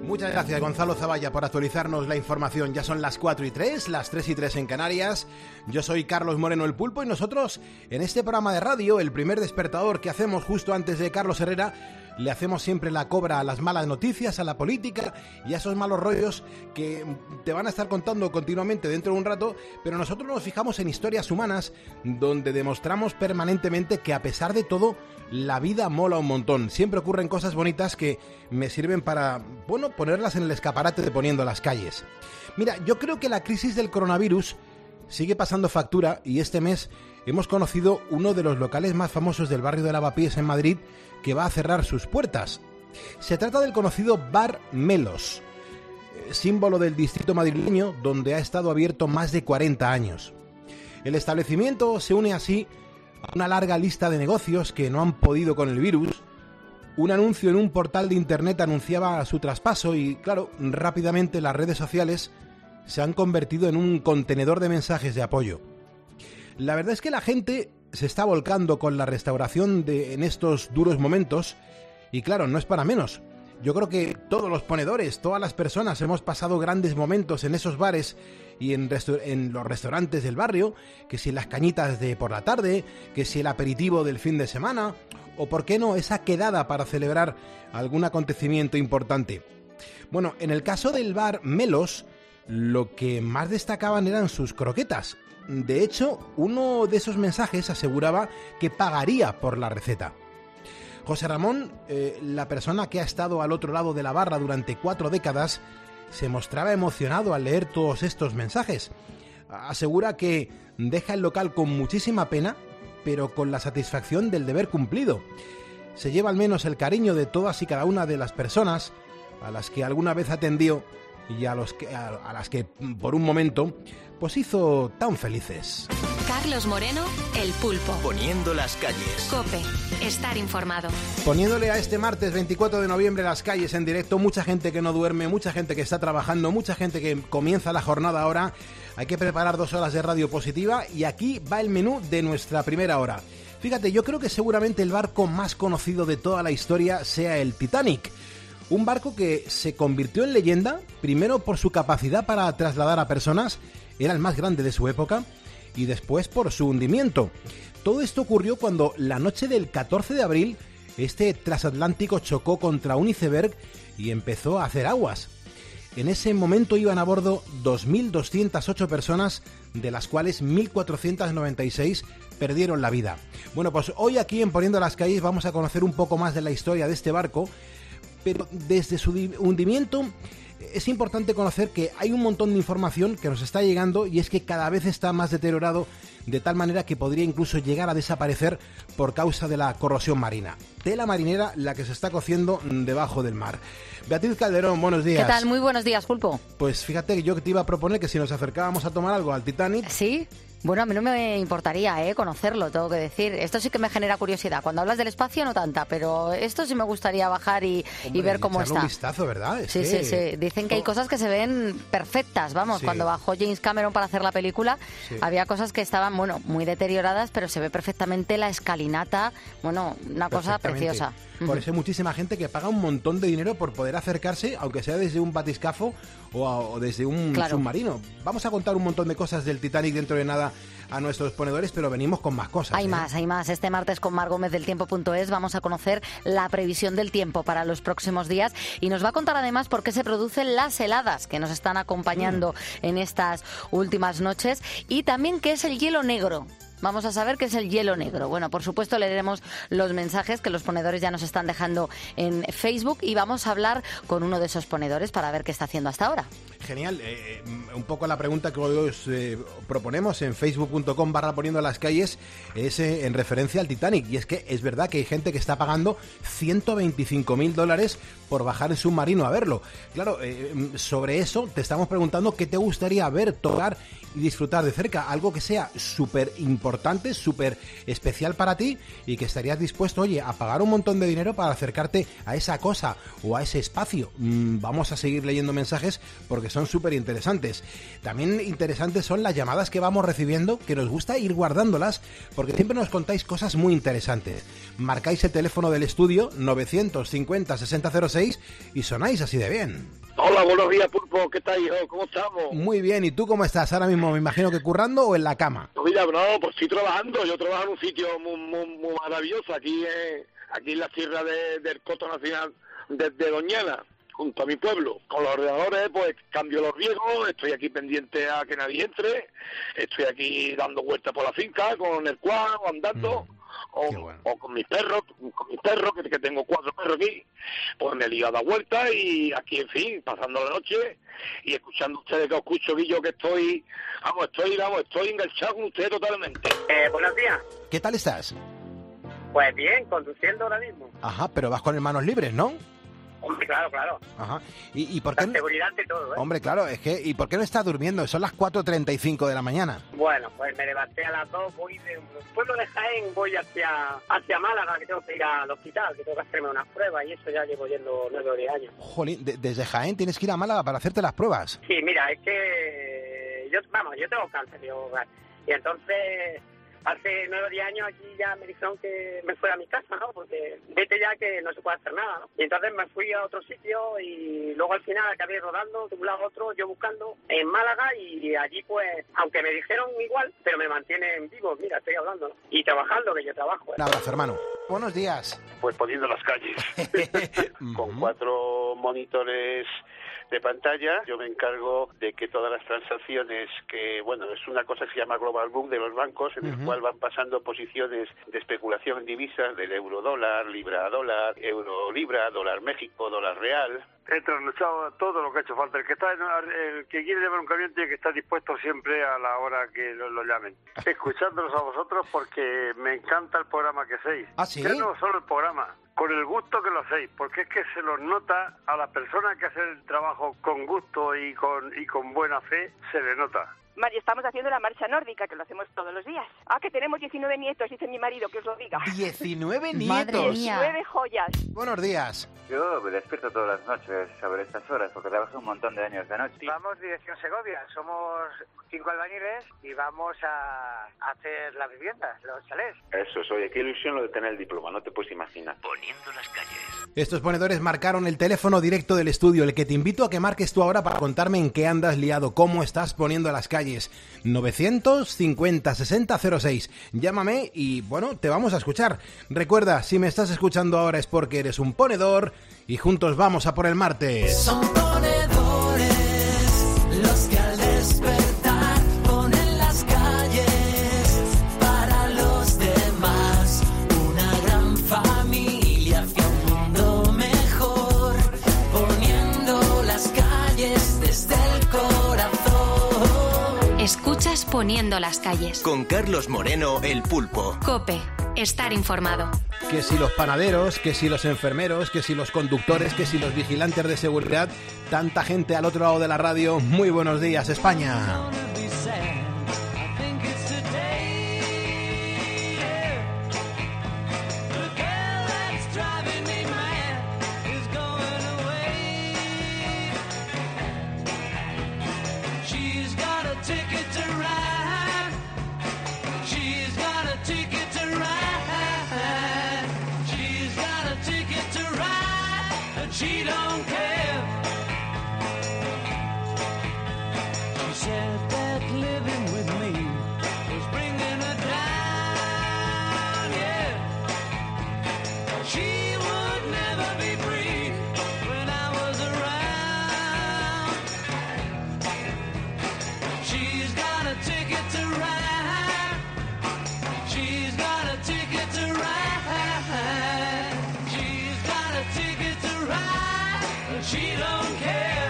Muchas gracias, Gonzalo Zavalla, por actualizarnos la información. Ya son las 4:03, las 3:03 en Canarias. Yo soy Carlos Moreno, el Pulpo, y nosotros, en este programa de radio, el primer despertador que hacemos justo antes de Carlos Herrera, le hacemos siempre la cobra a las malas noticias, a la política y a esos malos rollos que te van a estar contando continuamente dentro de un rato, pero nosotros nos fijamos en historias humanas donde demostramos permanentemente que a pesar de todo, la vida mola un montón. Siempre ocurren cosas bonitas que me sirven para, bueno, ponerlas en el escaparate de Poniendo las Calles. Mira, yo creo que la crisis del coronavirus sigue pasando factura y este mes hemos conocido uno de los locales más famosos del barrio de Lavapiés en Madrid que va a cerrar sus puertas. Se trata del conocido Bar Melos, símbolo del distrito madrileño donde ha estado abierto más de 40 años. El establecimiento se une así a una larga lista de negocios que no han podido con el virus. Un anuncio en un portal de internet anunciaba su traspaso y, claro, rápidamente las redes sociales se han convertido en un contenedor de mensajes de apoyo. La verdad es que la gente se está volcando con la restauración en estos duros momentos y, claro, no es para menos. Yo creo que todos los ponedores, todas las personas hemos pasado grandes momentos en esos bares y en los restaurantes del barrio, que si las cañitas de por la tarde, que si el aperitivo del fin de semana, o por qué no, esa quedada para celebrar algún acontecimiento importante. Bueno, en el caso del Bar Melos, lo que más destacaban eran sus croquetas. De hecho, uno de esos mensajes aseguraba que pagaría por la receta. José Ramón, la persona que ha estado al otro lado de la barra durante 4 décadas, se mostraba emocionado al leer todos estos mensajes. Asegura que deja el local con muchísima pena, pero con la satisfacción del deber cumplido. Se lleva al menos el cariño de todas y cada una de las personas a las que alguna vez atendió y a las que por un momento pues hizo tan felices. Carlos Moreno, el Pulpo. Poniendo las calles. COPE. Estar informado. Poniéndole a este martes 24 de noviembre las calles en directo, mucha gente que no duerme, mucha gente que está trabajando, mucha gente que comienza la jornada ahora. Hay que preparar 2 horas de radio positiva y aquí va el menú de nuestra primera hora. Fíjate, yo creo que seguramente el barco más conocido de toda la historia sea el Titanic. Un barco que se convirtió en leyenda, primero por su capacidad para trasladar a personas, era el más grande de su época, y después por su hundimiento. Todo esto ocurrió cuando la noche del 14 de abril este transatlántico chocó contra un iceberg y empezó a hacer aguas. En ese momento iban a bordo 2.208 personas, de las cuales 1.496 perdieron la vida. Bueno, pues hoy aquí en Poniendo las Calles vamos a conocer un poco más de la historia de este barco, pero desde su hundimiento es importante conocer que hay un montón de información que nos está llegando y es que cada vez está más deteriorado de tal manera que podría incluso llegar a desaparecer por causa de la corrosión marina. Tela marinera la que se está cociendo debajo del mar. Beatriz Calderón, buenos días. ¿Qué tal? Muy buenos días, Pulpo. Pues fíjate que yo te iba a proponer que si nos acercábamos a tomar algo al Titanic... ¿Sí? Bueno, a mí no me importaría conocerlo, tengo que decir. Esto sí que me genera curiosidad. Cuando hablas del espacio no tanta, pero esto sí me gustaría bajar y ver cómo está. Un vistazo, ¿verdad? Sí. Dicen que hay cosas que se ven perfectas. Vamos, sí. Cuando bajó James Cameron para hacer la película, sí, había cosas que estaban, bueno, muy deterioradas, pero se ve perfectamente la escalinata. Bueno, una cosa preciosa. Por eso hay muchísima gente que paga un montón de dinero por poder acercarse, aunque sea desde un batiscafo o desde un submarino. Vamos a contar un montón de cosas del Titanic dentro de nada a nuestros ponedores, pero venimos con más cosas. Hay más. Este martes con Mar Gómez del Tiempo.es vamos a conocer la previsión del tiempo para los próximos días y nos va a contar además por qué se producen las heladas que nos están acompañando en estas últimas noches y también qué es el hielo negro. Vamos a saber qué es el hielo negro. Bueno, por supuesto leeremos los mensajes que los ponedores ya nos están dejando en Facebook y vamos a hablar con uno de esos ponedores para ver qué está haciendo hasta ahora. Genial. Un poco la pregunta que hoy os proponemos en facebook.com/poniendo las calles es en referencia al Titanic. Y es que es verdad que hay gente que está pagando $125.000 por bajar en submarino a verlo. Claro, sobre eso te estamos preguntando qué te gustaría ver, tocar y disfrutar de cerca algo que sea súper importante, súper especial para ti y que estarías dispuesto, oye, a pagar un montón de dinero para acercarte a esa cosa o a ese espacio. Vamos a seguir leyendo mensajes porque son súper interesantes. También interesantes son las llamadas que vamos recibiendo, que nos gusta ir guardándolas porque siempre nos contáis cosas muy interesantes. Marcáis el teléfono del estudio 950 6006 y sonáis así de bien. Hola, buenos días, Pulpo. ¿Qué tal, hijo? ¿Cómo estamos? Muy bien, ¿y tú cómo estás ahora mismo? Me imagino que currando o en la cama. No, mira, no, pues estoy trabajando. Yo trabajo en un sitio muy maravilloso aquí en la sierra del Coto Nacional de Doñana, junto a mi pueblo. Con los ordenadores, pues cambio los riegos, estoy aquí pendiente a que nadie entre, estoy aquí dando vueltas por la finca con el quad o andando. O con mis perros, que tengo 4 perros aquí, pues me lío a dar vueltas y aquí, en fin, pasando la noche y escuchando ustedes, que os escucho, Guillo, que estoy enganchado con ustedes totalmente. Buenos días. ¿Qué tal estás? Pues bien, conduciendo ahora mismo. Ajá, pero vas con manos libres, ¿no? Hombre, claro. Ajá. ¿Y por qué? La seguridad de todo, ¿eh? Hombre, claro, es que... ¿Y por qué no estás durmiendo? Son las 4:35 de la mañana. Bueno, pues me levanté a las 2, voy de un pueblo de Jaén, voy hacia Málaga, que tengo que ir al hospital, que tengo que hacerme unas pruebas, y eso ya llevo yendo 9 o 10 años. Jolín, desde Jaén tienes que ir a Málaga para hacerte las pruebas. Sí, mira, es que... yo tengo cáncer, y entonces... Hace 9 o 10 años aquí ya me dijeron que me fuera a mi casa, ¿no? Porque vete ya que no se puede hacer nada, ¿no? Y entonces me fui a otro sitio y luego al final acabé rodando de un lado a otro, yo buscando en Málaga, y allí pues, aunque me dijeron igual, pero me mantienen vivo, mira, estoy hablando, ¿no? Y trabajando, que yo trabajo, ¿eh? Un abrazo, hermano. Buenos días. Pues poniendo las calles, con 4 monitores de pantalla. Yo me encargo de que todas las transacciones, que bueno, es una cosa que se llama Global Book de los bancos, en el cual van pasando posiciones de especulación en divisas, del euro-dólar, libra-dólar, euro-libra, dólar-México, dólar-real. He trasnochado todo lo que ha hecho falta. El que quiere llevar un camión tiene que estar dispuesto siempre a la hora que lo llamen. Escuchándolos a vosotros porque me encanta el programa que hacéis. ¿Ah, sí? Ya no solo el programa, con el gusto que lo hacéis, porque es que se los nota a la persona que hace el trabajo con gusto y con buena fe, se le nota. María, estamos haciendo la marcha nórdica, que lo hacemos todos los días. Ah, que tenemos 19 nietos, dice mi marido, que os lo diga. 19 nietos. Madre mía. 19 joyas. Buenos días. Yo me despierto todas las noches sobre estas horas porque trabajo un montón de años de noche. Vamos dirección Segovia, somos 5 albañiles y vamos a hacer las viviendas, los chalés. Eso, oye, qué ilusión lo de tener el diploma, no te puedes imaginar. Poniendo las calles. Estos ponedores marcaron el teléfono directo del estudio, el que te invito a que marques tú ahora para contarme en qué andas liado, cómo estás poniendo las calles. 950 60 06. Llámame y, bueno, te vamos a escuchar. Recuerda, si me estás escuchando ahora es porque eres un ponedor y juntos vamos a por el martes. Son ponedores los que al despertar ponen las calles para los demás. Una gran familia hacia un mundo mejor, poniendo las calles desde el corazón. Escuchas Poniendo las calles. Con Carlos Moreno, el Pulpo. COPE. Estar informado. Que si los panaderos, que si los enfermeros, que si los conductores, que si los vigilantes de seguridad, tanta gente al otro lado de la radio. Muy buenos días, España. She don't care. She said that living with me was bringing her down, yeah. She would never be free when I was around. She's got a ticket to ride. She's got a ticket to ride. She don't care.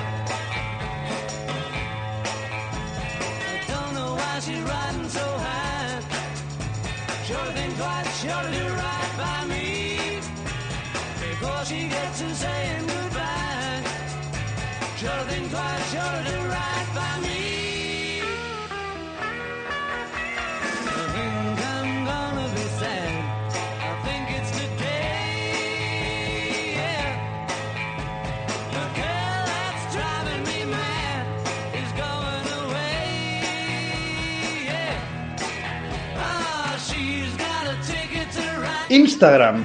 I don't know why she's riding so high. Sure think twice, sure to do right by me. Before she gets to saying goodbye. Sure think twice, sure to do right by me. Instagram.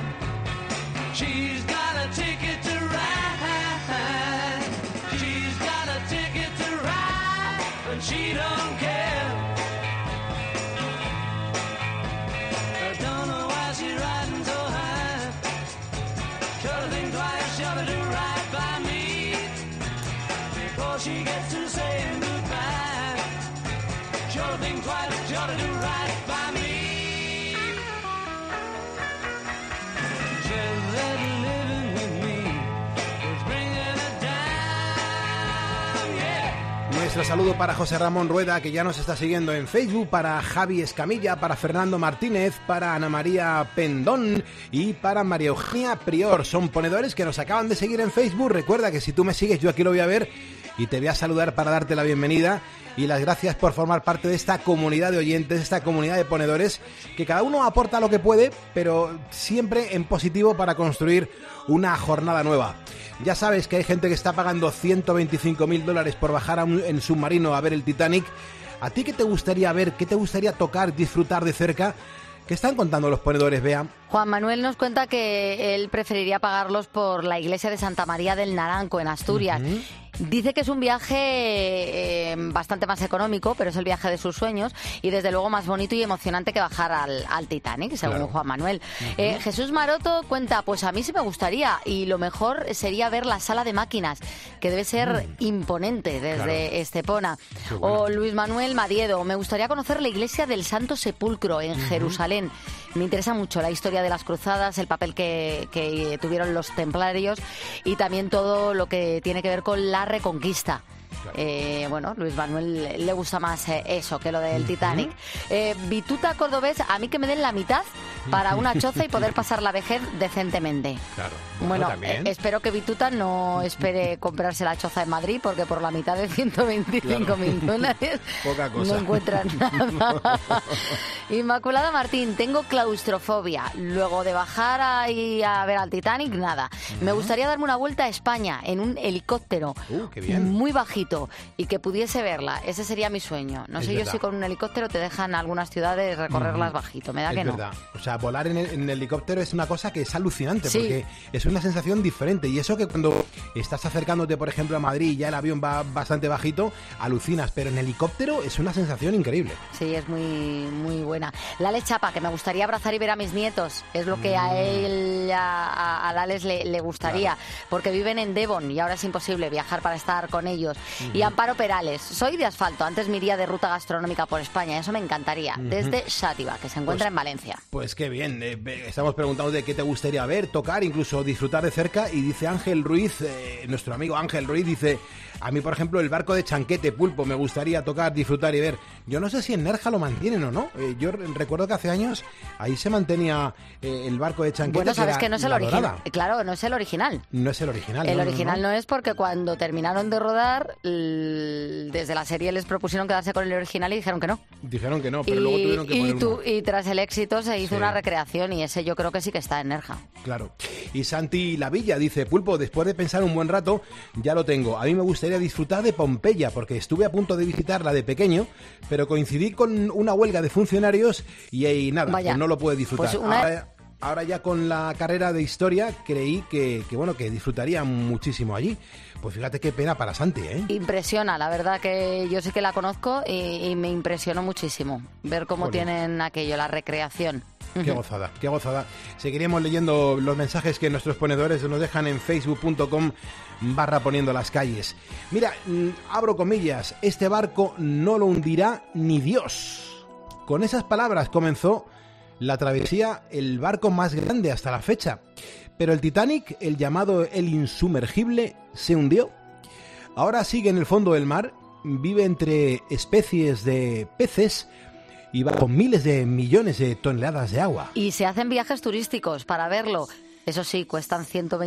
She gets to saying goodbye. Sure think twice, sure to do right by me. Said that living with me was bringing it down, yeah. Nuestro saludo para José Ramón Rueda, que ya nos está siguiendo en Facebook, para Javi Escamilla, para Fernando Martínez, para Ana María Pendón y para María Eugenia Prior. Son ponedores que nos acaban de seguir en Facebook. Recuerda que si tú me sigues, yo aquí lo voy a ver y te voy a saludar para darte la bienvenida y las gracias por formar parte de esta comunidad de oyentes, esta comunidad de ponedores, que cada uno aporta lo que puede, pero siempre en positivo para construir una jornada nueva. Ya sabes que hay gente que está pagando $125.000 por bajar en submarino a ver el Titanic. ¿A ti qué te gustaría ver, qué te gustaría tocar, disfrutar de cerca? ¿Qué están contando los ponedores, Bea? Juan Manuel nos cuenta que él preferiría pagarlos por la iglesia de Santa María del Naranco, en Asturias. Dice que es un viaje bastante más económico, pero es el viaje de sus sueños y desde luego más bonito y emocionante que bajar al Titanic, según claro. Juan Manuel. Jesús Maroto cuenta, pues a mí sí me gustaría y lo mejor sería ver la sala de máquinas, que debe ser imponente desde Estepona. Bueno. O Luis Manuel Madiedo, me gustaría conocer la iglesia del Santo Sepulcro en Jerusalén. Me interesa mucho la historia de las cruzadas, el papel que tuvieron los templarios y también todo lo que tiene que ver con la Reconquista. Bueno, Luis Manuel le gusta más eso que lo del Titanic. Bituta cordobés, a mí que me den la mitad para una choza y poder pasar la vejez decentemente. Claro. Bueno, espero que Bituta no espere comprarse la choza en Madrid, porque por la mitad de $125.000 poca cosa. No encuentran nada. Inmaculada Martín, tengo claustrofobia. Luego de bajar ahí a ver al Titanic, nada. Me gustaría darme una vuelta a España en un helicóptero. Qué bien. Muy bajito y que pudiese verla. Ese sería mi sueño. No sé yo si con un helicóptero te dejan algunas ciudades recorrerlas bajito. Me da que no. Verdad. O sea, volar en el helicóptero es una cosa que es alucinante, porque es una sensación diferente. Y eso que cuando estás acercándote, por ejemplo, a Madrid y ya el avión va bastante bajito, alucinas. Pero en helicóptero es una sensación increíble. Sí, es muy, muy buena. Lales Chapa, que me gustaría abrazar y ver a mis nietos. Es lo que a él, a Lales le gustaría. Claro. Porque viven en Devon y ahora es imposible viajar para estar con ellos. Y Amparo Perales, soy de asfalto, antes me iría de ruta gastronómica por España, eso me encantaría, desde Xàtiva, que se encuentra en Valencia. Pues qué bien, estamos preguntando de qué te gustaría ver, tocar, incluso disfrutar de cerca, y dice Ángel Ruiz, nuestro amigo Ángel Ruiz, dice, a mí por ejemplo el barco de Chanquete, Pulpo, me gustaría tocar, disfrutar y ver. Yo no sé si en Nerja lo mantienen o no, yo recuerdo que hace años ahí se mantenía el barco de Chanquete. Bueno, sabes que no es el original, claro, no es el original. No es el original. El original no es, porque cuando terminaron de rodar, desde la serie les propusieron quedarse con el original y dijeron que no. Dijeron que no, pero luego tuvieron que poner uno. Y tras el éxito se hizo una recreación y ese yo creo que sí que está en Nerja. Claro. Y Santi Lavilla dice, Pulpo, después de pensar un buen rato, ya lo tengo. A mí me gustaría disfrutar de Pompeya, porque estuve a punto de visitarla de pequeño, pero coincidí con una huelga de funcionarios y ahí nada, pues no lo pude disfrutar. Pues ahora ya con la carrera de historia creí que disfrutaría muchísimo allí. Pues fíjate qué pena para Santi, ¿eh? Impresiona, la verdad que yo sí que la conozco y me impresionó muchísimo ver cómo tienen aquello, la recreación. Qué gozada, qué gozada. Seguiremos leyendo los mensajes que nuestros ponedores nos dejan en facebook.com/poniendo las calles. Mira, abro comillas, este barco no lo hundirá ni Dios. Con esas palabras comenzó la travesía, el barco más grande hasta la fecha. Pero el Titanic, el llamado el insumergible, se hundió. Ahora sigue en el fondo del mar, vive entre especies de peces y va con miles de millones de toneladas de agua. Y se hacen viajes turísticos para verlo. Eso sí, cuestan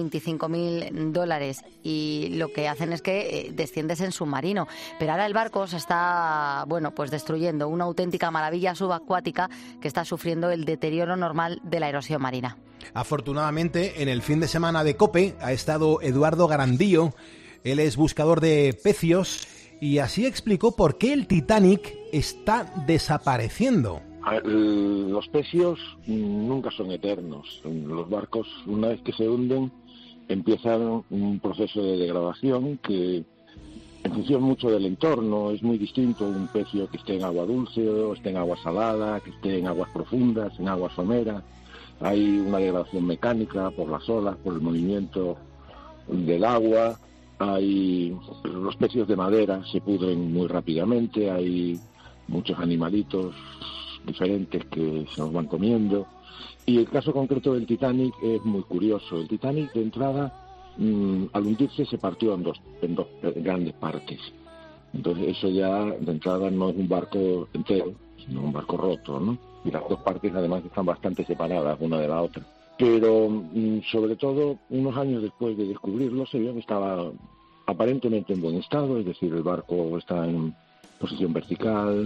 $125.000 y lo que hacen es que desciendes en submarino. Pero ahora el barco se está, pues destruyendo, una auténtica maravilla subacuática que está sufriendo el deterioro normal de la erosión marina. Afortunadamente, en el fin de semana de COPE ha estado Eduardo Garandillo. Él es buscador de pecios y así explicó por qué el Titanic está desapareciendo. Los pecios nunca son eternos. Los barcos, una vez que se hunden, empiezan un proceso de degradación que, en función mucho del entorno, es muy distinto un pecio que esté en agua dulce o esté en agua salada, que esté en aguas profundas, en agua somera. Hay una degradación mecánica por las olas, por el movimiento del agua. Los pecios de madera se pudren muy rápidamente, hay muchos animalitos diferentes que se nos van comiendo. Y el caso concreto del Titanic es muy curioso. El Titanic, de entrada, al hundirse se partió en dos grandes partes. Entonces eso ya de entrada no es un barco entero, sino un barco roto, ¿no? Y las dos partes además están bastante separadas una de la otra. Pero sobre todo unos años después de descubrirlo se vio que estaba aparentemente en buen estado, es decir, el barco está en posición vertical,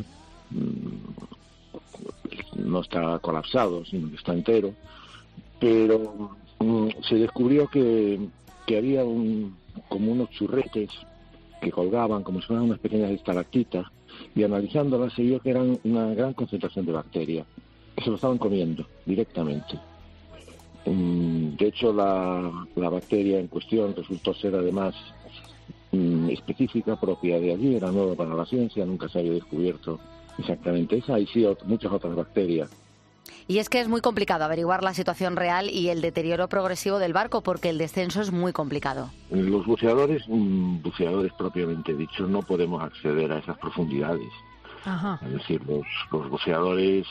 no está colapsado, sino que está entero, pero se descubrió que había como unos churretes que colgaban como si fueran unas pequeñas estalactitas, y analizándolas se vio que eran una gran concentración de bacterias, que se lo estaban comiendo directamente. De hecho, la bacteria en cuestión resultó ser además específica, propia de allí, era nueva para la ciencia, nunca se había descubierto exactamente esa, y sí muchas otras bacterias. Y es que es muy complicado averiguar la situación real y el deterioro progresivo del barco, porque el descenso es muy complicado. Los buceadores propiamente dicho, no podemos acceder a esas profundidades. Ajá. Es decir, los buceadores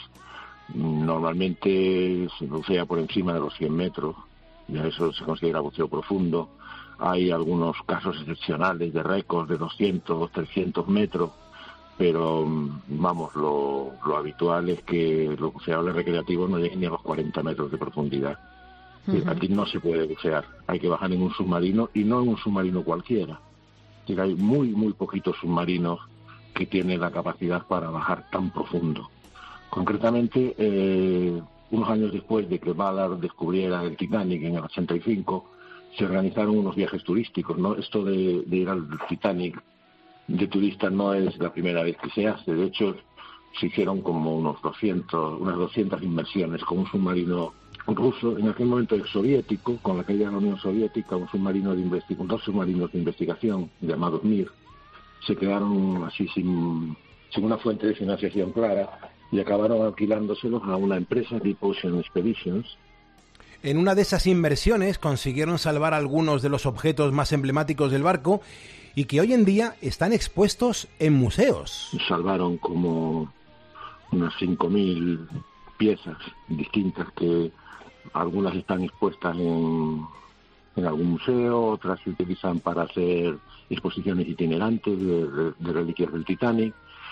normalmente se bucea por encima de los 100 metros, ya eso se considera buceo profundo. Hay algunos casos excepcionales de récords de 200 o 300 metros, pero vamos, lo habitual es que los buceadores recreativos no lleguen ni a los 40 metros de profundidad. Uh-huh. Aquí no se puede bucear, hay que bajar en un submarino, y no en un submarino cualquiera. Hay muy, muy poquitos submarinos que tienen la capacidad para bajar tan profundo. Concretamente, unos años después de que Ballard descubriera el Titanic en el 85, se organizaron unos viajes turísticos, ¿no? Esto de ir al Titanic de turista no es la primera vez que se hace. De hecho, se hicieron como unas 200 inmersiones con un submarino ruso, en aquel momento el soviético, con la caída de la Unión Soviética, dos submarinos de investigación llamados Mir, se quedaron así sin una fuente de financiación clara y acabaron alquilándoselos a una empresa, Deep Ocean Expeditions. En una de esas inmersiones consiguieron salvar algunos de los objetos más emblemáticos del barco y que hoy en día están expuestos en museos. Salvaron como unas 5.000 piezas distintas, que algunas están expuestas en algún museo, otras se utilizan para hacer exposiciones itinerantes de reliquias del Titanic.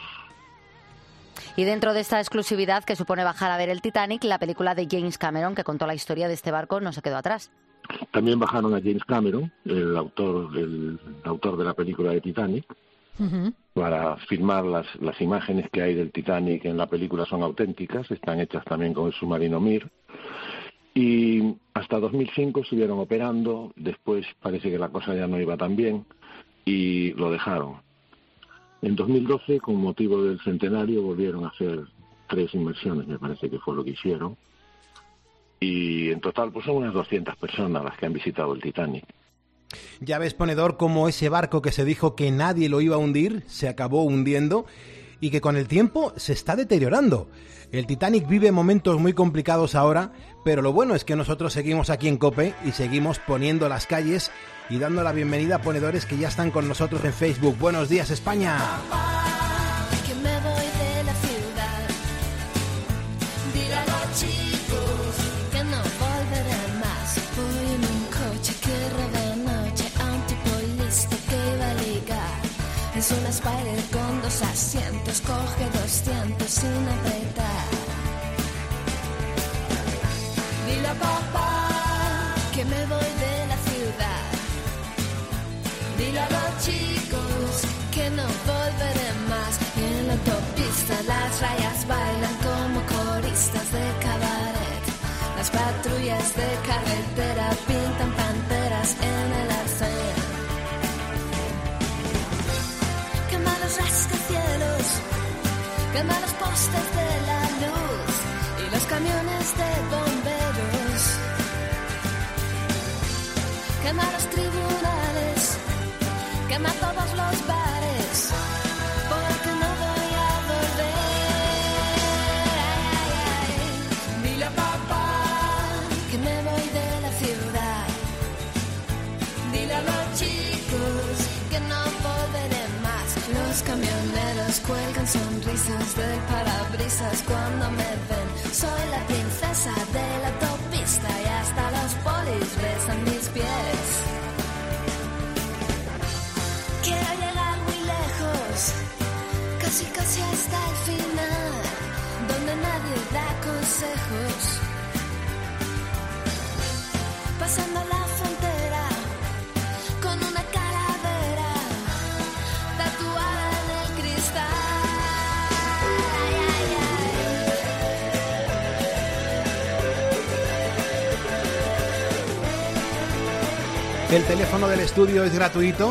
Y dentro de esta exclusividad que supone bajar a ver el Titanic, la película de James Cameron, que contó la historia de este barco, no se quedó atrás. También bajaron a James Cameron, el autor de la película de Titanic, uh-huh, para filmar las imágenes que hay del Titanic en la película son auténticas, están hechas también con el submarino Mir. Y hasta 2005 estuvieron operando, después parece que la cosa ya no iba tan bien y lo dejaron. En 2012, con motivo del centenario, volvieron a hacer 3 inmersiones, me parece que fue lo que hicieron. Y en total pues son unas 200 personas las que han visitado el Titanic. Ya ves, ponedor, cómo ese barco que se dijo que nadie lo iba a hundir, se acabó hundiendo y que con el tiempo se está deteriorando. El Titanic vive momentos muy complicados ahora, pero lo bueno es que nosotros seguimos aquí en COPE y seguimos poniendo las calles y dando la bienvenida a ponedores que ya están con nosotros en Facebook. Buenos días, España. Que me voy de la ciudad. Dile a los chicos que no volveré más. Voy en un coche que roba noche a un tipo listo que va a ligar. Es una Spider con 2 asientos, coge 200 sin apretar. Dile a papá que me voy de la ciudad. Dile a los chicos que no volveré más. Y en la autopista las rayas bailan como coristas de cabaret. Las patrullas de carretera pintan panteras en el arcén. Quema los rascacielos quema los postes de la luz y los camiones de bomberos, quema los tribunales, quema todos los bares, porque no voy a volver. Dile a papá que me voy de la ciudad. Dile a los chicos que no volveré más. Los camioneros cuelgan sonrisas del parabrisas cuando me ven. Soy la princesa de la autopista y hasta los polis besan mis pies. Quiero llegar muy lejos, casi casi hasta el final, donde nadie da consejos. Pasando la frontera con una calavera tatuada en el cristal. El teléfono del estudio es gratuito,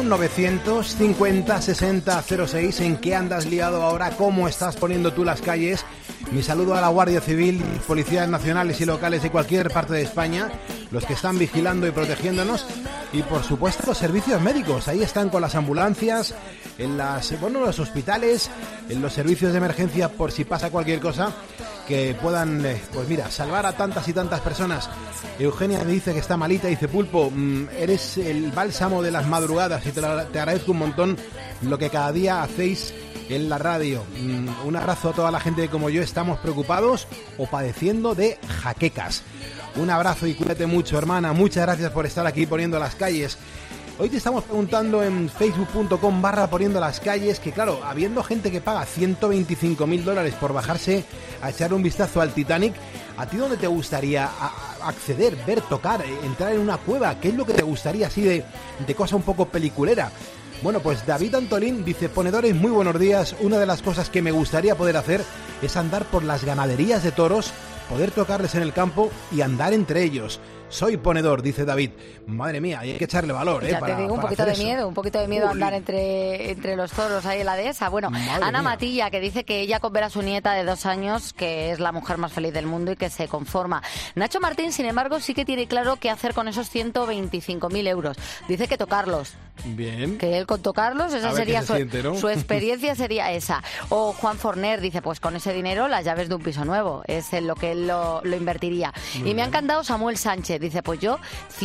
950 60 06. ¿En qué andas liado ahora? ¿Cómo estás poniendo tú las calles? Mi saludo a la Guardia Civil, policías nacionales y locales de cualquier parte de España, los que están vigilando y protegiéndonos, y por supuesto los servicios médicos. Ahí están con las ambulancias, en los hospitales, en los servicios de emergencia, por si pasa cualquier cosa, que puedan, salvar a tantas y tantas personas. Eugenia me dice que está malita, dice: Pulpo, eres el bálsamo de las madrugadas y te agradezco un montón lo que cada día hacéis en la radio. Un abrazo a toda la gente que, como yo, estamos preocupados o padeciendo de jaquecas. Un abrazo y cuídate mucho, hermana. Muchas gracias por estar aquí poniendo las calles. Hoy te estamos preguntando en facebook.com/poniendo las calles que, claro, habiendo gente que paga $125.000 por bajarse a echar un vistazo al Titanic, ¿a ti dónde te gustaría acceder, ver, tocar, entrar en una cueva? ¿Qué es lo que te gustaría así de cosa un poco peliculera? Bueno, pues David Antolín dice: ponedores, muy buenos días. Una de las cosas que me gustaría poder hacer es andar por las ganaderías de toros, poder tocarles en el campo y andar entre ellos. Soy ponedor, dice David. Madre mía, hay que echarle valor, ya te digo, un poquito de miedo andar Uy. entre los toros ahí en la dehesa. Bueno, Madre Ana mía. Matilla, que dice que ella ver a su nieta de 2 años, que es la mujer más feliz del mundo y que se conforma. Nacho Martín, sin embargo, sí que tiene claro qué hacer con esos 125.000 euros. Dice que tocarlos. Bien. Que él con tocarlos, esa A ver sería qué se siente, ¿no? su experiencia sería esa. O Juan Forner dice: pues con ese dinero las llaves de un piso nuevo, es en lo que él lo invertiría. Muy Y me ha bien. encantado Samuel Sánchez, dice: pues yo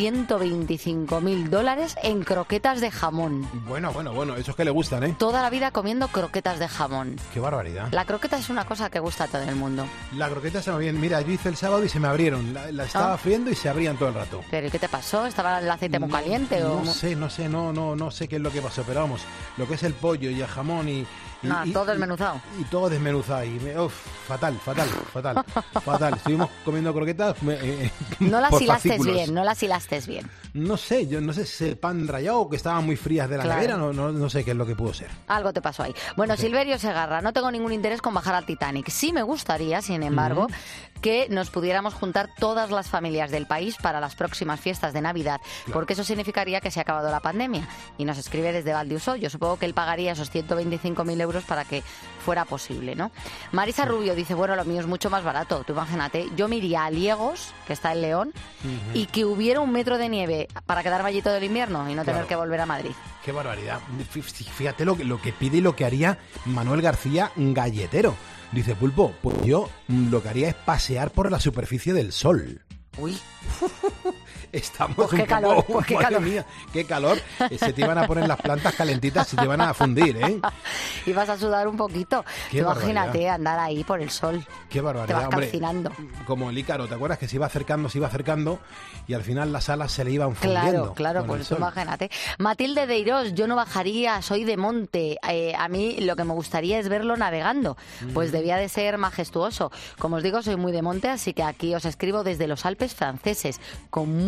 $125.000 en croquetas de jamón. Bueno, esos que le gustan, ¿eh? Toda la vida comiendo croquetas de jamón. Qué barbaridad. La croqueta es una cosa que gusta a todo el mundo. La croqueta se me bien. Mira, yo hice el sábado y se me abrieron. La estaba friendo y se abrían todo el rato. ¿Pero qué te pasó? ¿Estaba el aceite muy caliente? o No sé qué es lo que pasó, pero vamos, lo que es el pollo y el jamón y todo desmenuzado. Y todo desmenuzado. Fatal. Estuvimos comiendo croquetas. No las por hilaste fascículos. bien, no las hilaste bien. No sé, yo no sé si es el pan rallado o que estaban muy frías de la Claro. nevera, no sé qué es lo que pudo ser. Algo te pasó ahí. Bueno, Sí. Silverio Segarra, no tengo ningún interés con bajar al Titanic. Sí me gustaría, sin embargo, que nos pudiéramos juntar todas las familias del país para las próximas fiestas de Navidad, porque eso significaría que se ha acabado la pandemia. Y nos escribe desde Valdiusó. Yo supongo que él pagaría esos 125.000 euros para que fuera posible, ¿no? Marisa Rubio dice: bueno, lo mío es mucho más barato. Tú imagínate, yo me iría a Liegos, que está en León, y que hubiera 1 metro de nieve para quedarme allí todo el invierno y no tener Claro. que volver a Madrid. Qué barbaridad. Fíjate lo que pide y lo que haría Manuel García, galletero. Dice: Pulpo, pues yo lo que haría es pasear por la superficie del sol. Uy. Estamos Pues qué un poco... calor, pues qué madre calor. mía, qué calor. Se te iban a poner las plantas calentitas, se te van a fundir, ¿eh? Y vas a sudar un poquito. Qué Imagínate barbaridad. andar ahí por el sol. Qué Te barbaridad, vas hombre. calcinando. Como el Ícaro, ¿te acuerdas? Que se iba acercando y al final las alas se le iban fundiendo. Claro, con pues el sol. imagínate. Matilde Deirós, yo no bajaría, soy de monte. A mí lo que me gustaría es verlo navegando. Pues debía de ser majestuoso. Como os digo, soy muy de monte, así que aquí os escribo desde los Alpes franceses, con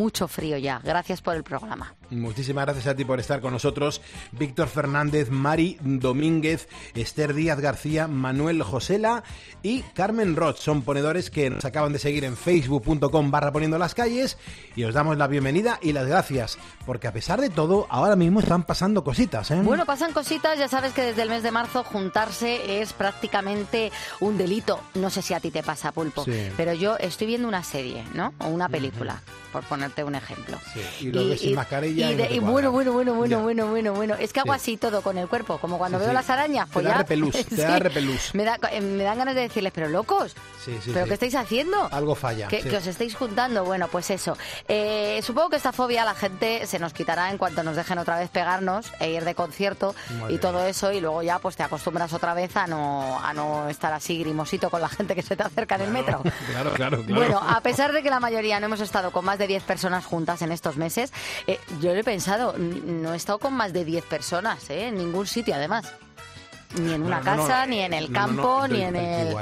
mucho frío ya. Gracias por el programa. Muchísimas gracias a ti por estar con nosotros. Víctor Fernández, Mari Domínguez, Esther Díaz García, Manuel Josela y Carmen Roch. Son ponedores que nos acaban de seguir en facebook.com/poniendo las calles y os damos la bienvenida y las gracias, porque a pesar de todo, ahora mismo están pasando cositas, ¿eh? Bueno, pasan cositas. Ya sabes que desde el mes de marzo juntarse es prácticamente un delito. No sé si a ti te pasa, Pulpo, Sí. pero yo estoy viendo una serie, ¿no? O una película, por ponerte un ejemplo. Sí, y lo ves sin mascarilla y no te y cuadra. bueno. Es que hago Sí. así todo con el cuerpo, como cuando Sí, veo sí. las arañas, pues Te da ya... repelús, te da repelús. Me dan ganas de decirles, pero locos, Sí, sí, ¿pero sí. qué estáis haciendo? Algo falla. Que sí. os estáis juntando. Bueno, pues eso. Supongo que esta fobia la gente se nos quitará en cuanto nos dejen otra vez pegarnos e ir de concierto Madre y todo eso, y luego ya pues te acostumbras otra vez a no estar así grimosito con la gente que se te acerca en el metro. Claro. Bueno, a pesar de que la mayoría no hemos estado con más de 10 personas juntas en estos meses, yo lo he pensado, no he estado con más de 10 personas, en ningún sitio además. Ni en una casa, ni en el campo, ni en el...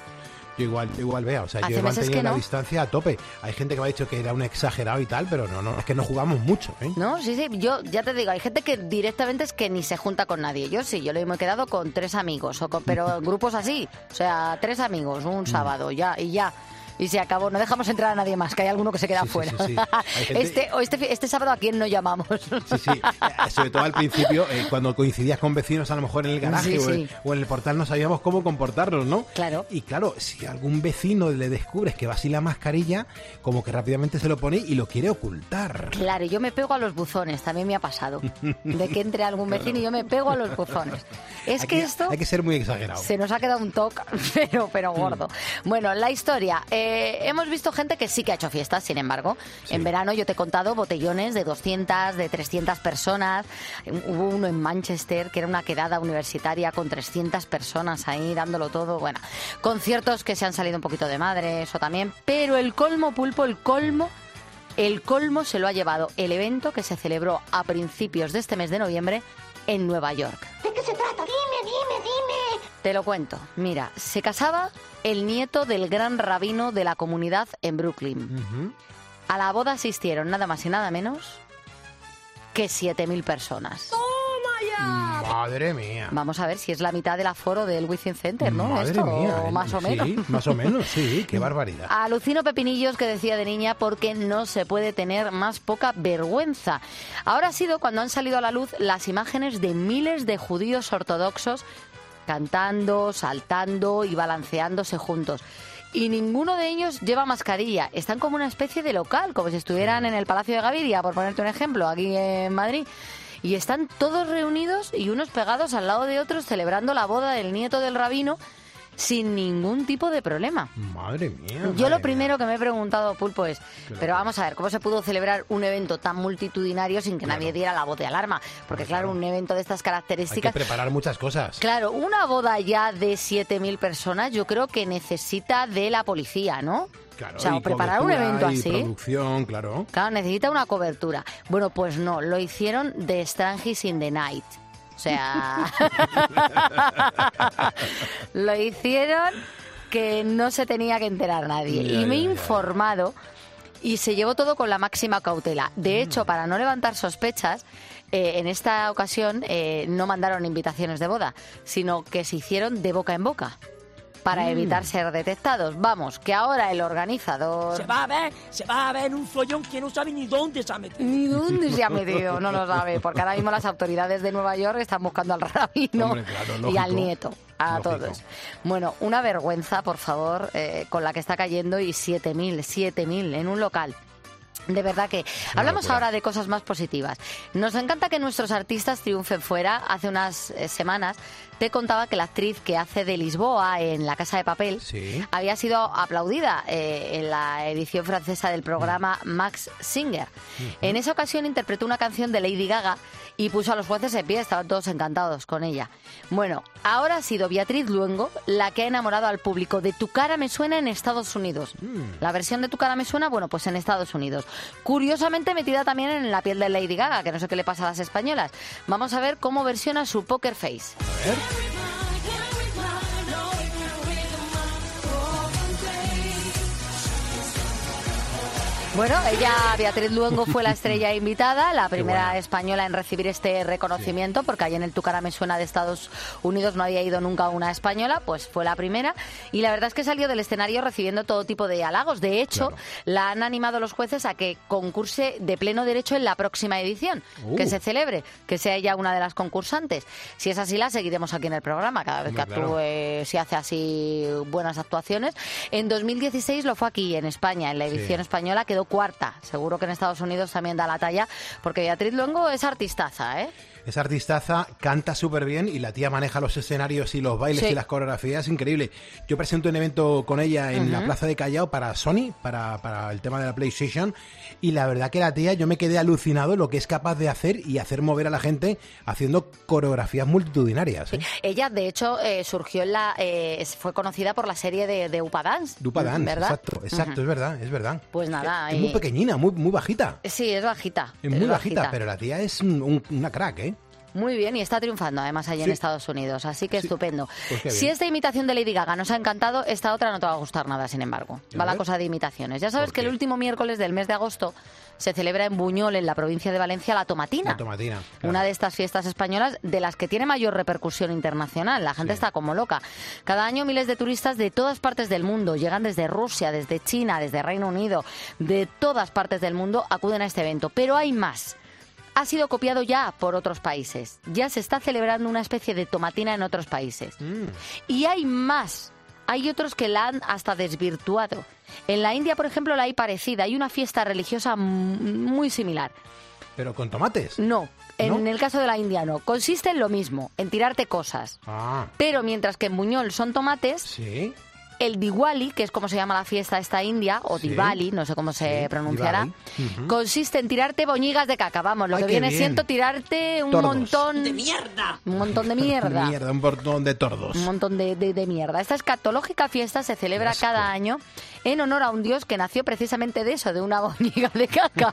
Yo igual vea, o sea, Hace yo he meses mantenido que la no. distancia a tope. Hay gente que me ha dicho que era un exagerado y tal, pero no, es que no jugamos mucho, ¿eh? No, sí, yo ya te digo, hay gente que directamente es que ni se junta con nadie. Yo sí, yo me he quedado con 3 amigos, pero grupos así, o sea, 3 amigos, un sábado, ya. Y se acabó, no dejamos entrar a nadie más, que hay alguno que se queda Sí, fuera. sí. Hay gente- Este sábado, ¿a quién no llamamos? Sí, sobre todo al principio, cuando coincidías con vecinos a lo mejor en el garaje Sí. o en el portal, no sabíamos cómo comportarnos, ¿no? Claro. Y claro, si a algún vecino le descubres que va sin la mascarilla, como que rápidamente se lo pone y lo quiere ocultar. Claro, yo me pego a los buzones, también me ha pasado. De que entre algún vecino y yo me pego a los buzones. Es que esto... Hay que ser muy exagerado. Se nos ha quedado un toque, pero gordo. Bueno, la historia. Hemos visto gente que sí que ha hecho fiestas, sin embargo. En verano yo te he contado botellones de 200, de 300 personas. Hubo uno en Manchester que era una quedada universitaria con 300 personas ahí dándolo todo. Bueno, conciertos que se han salido un poquito de madre, eso también. Pero el colmo, Pulpo, el colmo se lo ha llevado el evento que se celebró a principios de este mes de noviembre en Nueva York. ¿De qué se trata? Dime. Te lo cuento. Mira, se casaba el nieto del gran rabino de la comunidad en Brooklyn. A la boda asistieron nada más y nada menos que 7.000 personas. Madre mía. Vamos a ver si es la mitad del aforo del Within Center, ¿no? Madre Esto, mía. o más o menos. Sí, más o menos, sí. Qué barbaridad. Alucino pepinillos que decía de niña porque no se puede tener más poca vergüenza. Ahora ha sido cuando han salido a la luz las imágenes de miles de judíos ortodoxos cantando, saltando y balanceándose juntos. Y ninguno de ellos lleva mascarilla. Están como una especie de local, como si estuvieran en el Palacio de Gaviria, por ponerte un ejemplo, aquí en Madrid. Y están todos reunidos y unos pegados al lado de otros celebrando la boda del nieto del rabino sin ningún tipo de problema. Madre mía. Yo lo primero que me he preguntado, Pulpo, es, pero vamos a ver, ¿cómo se pudo celebrar un evento tan multitudinario sin que nadie diera la voz de alarma? Porque claro, un evento de estas Hay que características... preparar muchas cosas. Claro, una boda ya de 7.000 personas yo creo que necesita de la policía, ¿no? Claro, O sea, y preparar un cobertura evento y así... producción, claro. Claro, necesita una cobertura. Bueno, pues no, lo hicieron de Strangis in the Night. O sea... lo hicieron que no se tenía que enterar nadie. Ya, Y me he ya, ya. informado y se llevó todo con la máxima cautela. De hecho, para no levantar sospechas, en esta ocasión no mandaron invitaciones de boda, sino que se hicieron de boca en boca para evitar ser detectados. Vamos, que ahora el organizador... Se va a ver un follón que no sabe ni dónde se ha metido. Ni dónde se ha metido, no lo sabe, porque ahora mismo las autoridades de Nueva York están buscando al rabino Hombre, claro, y lógico. al nieto, a Lógico. todos. Bueno, una vergüenza, por favor, con la que está cayendo, y 7.000 en un local. De verdad que hablamos locura. ahora de cosas más positivas. Nos encanta que nuestros artistas triunfen fuera. Hace unas semanas te contaba que la actriz que hace de Lisboa en La Casa de Papel había sido aplaudida en la edición francesa del programa Max Singer. En esa ocasión interpretó una canción de Lady Gaga y puso a los jueces en pie, estaban todos encantados con ella. Bueno, ahora ha sido Beatriz Luengo la que ha enamorado al público de Tu cara me suena en Estados Unidos. La versión de Tu cara me suena, bueno, pues en Estados Unidos. Curiosamente metida también en la piel de Lady Gaga, que no sé qué le pasa a las españolas. Vamos a ver cómo versiona su Poker Face. A ver. Bueno, Beatriz Luengo, fue la estrella invitada, la primera española en recibir este reconocimiento, porque allí en el Tu cara me suena de Estados Unidos no había ido nunca una española, pues fue la primera. Y la verdad es que salió del escenario recibiendo todo tipo de halagos. De hecho, la han animado los jueces a que concurse de pleno derecho en la próxima edición, que se celebre, que sea ella una de las concursantes. Si es así, la seguiremos aquí en el programa, cada vez que actúe, si hace así buenas actuaciones. En 2016 lo fue aquí, en España, en la edición española, quedó cuarta. Seguro que en Estados Unidos también da la talla, porque Beatriz Luengo es artistaza, ¿eh? Es artistaza, canta súper bien y la tía maneja los escenarios y los bailes y las coreografías, increíble. Yo presenté un evento con ella en la Plaza de Callao para Sony, para el tema de la PlayStation, y la verdad que la tía, yo me quedé alucinado lo que es capaz de hacer y hacer mover a la gente haciendo coreografías multitudinarias, ¿eh? Ella, de hecho, surgió fue conocida por la serie de Upa Dance. Upa Dance, ¿verdad? Exacto, es verdad. Pues nada. Es muy pequeñina, muy bajita. Sí, es bajita. Es muy bajita, pero la tía es una crack, ¿eh? Muy bien, y está triunfando además allí en Estados Unidos, así que estupendo. Pues si esta imitación de Lady Gaga nos ha encantado, esta otra no te va a gustar nada, sin embargo. Va la cosa de imitaciones. Ya sabes que el último miércoles del mes de agosto se celebra en Buñol, en la provincia de Valencia, la Tomatina. La Tomatina. Claro. Una de estas fiestas españolas de las que tiene mayor repercusión internacional. La gente está como loca. Cada año miles de turistas de todas partes del mundo, llegan desde Rusia, desde China, desde Reino Unido, de todas partes del mundo acuden a este evento. Pero hay más. Ha sido copiado ya por otros países. Ya se está celebrando una especie de tomatina en otros países. Y hay más. Hay otros que la han hasta desvirtuado. En la India, por ejemplo, la hay parecida. Hay una fiesta religiosa muy similar. ¿Pero con tomates? No. En el caso de la India no. Consiste en lo mismo, en tirarte cosas. Pero mientras que en Buñol son tomates... El Diwali, que es como se llama la fiesta esta india, o Diwali, no sé cómo se pronunciará, consiste en tirarte boñigas de caca. Vamos, lo que viene siendo tirarte un montón... ¡De mierda! Un montón de mierda. Un montón de tordos. Un montón de mierda. Esta escatológica fiesta se celebra cada año en honor a un dios que nació precisamente de eso, de una boñiga de caca.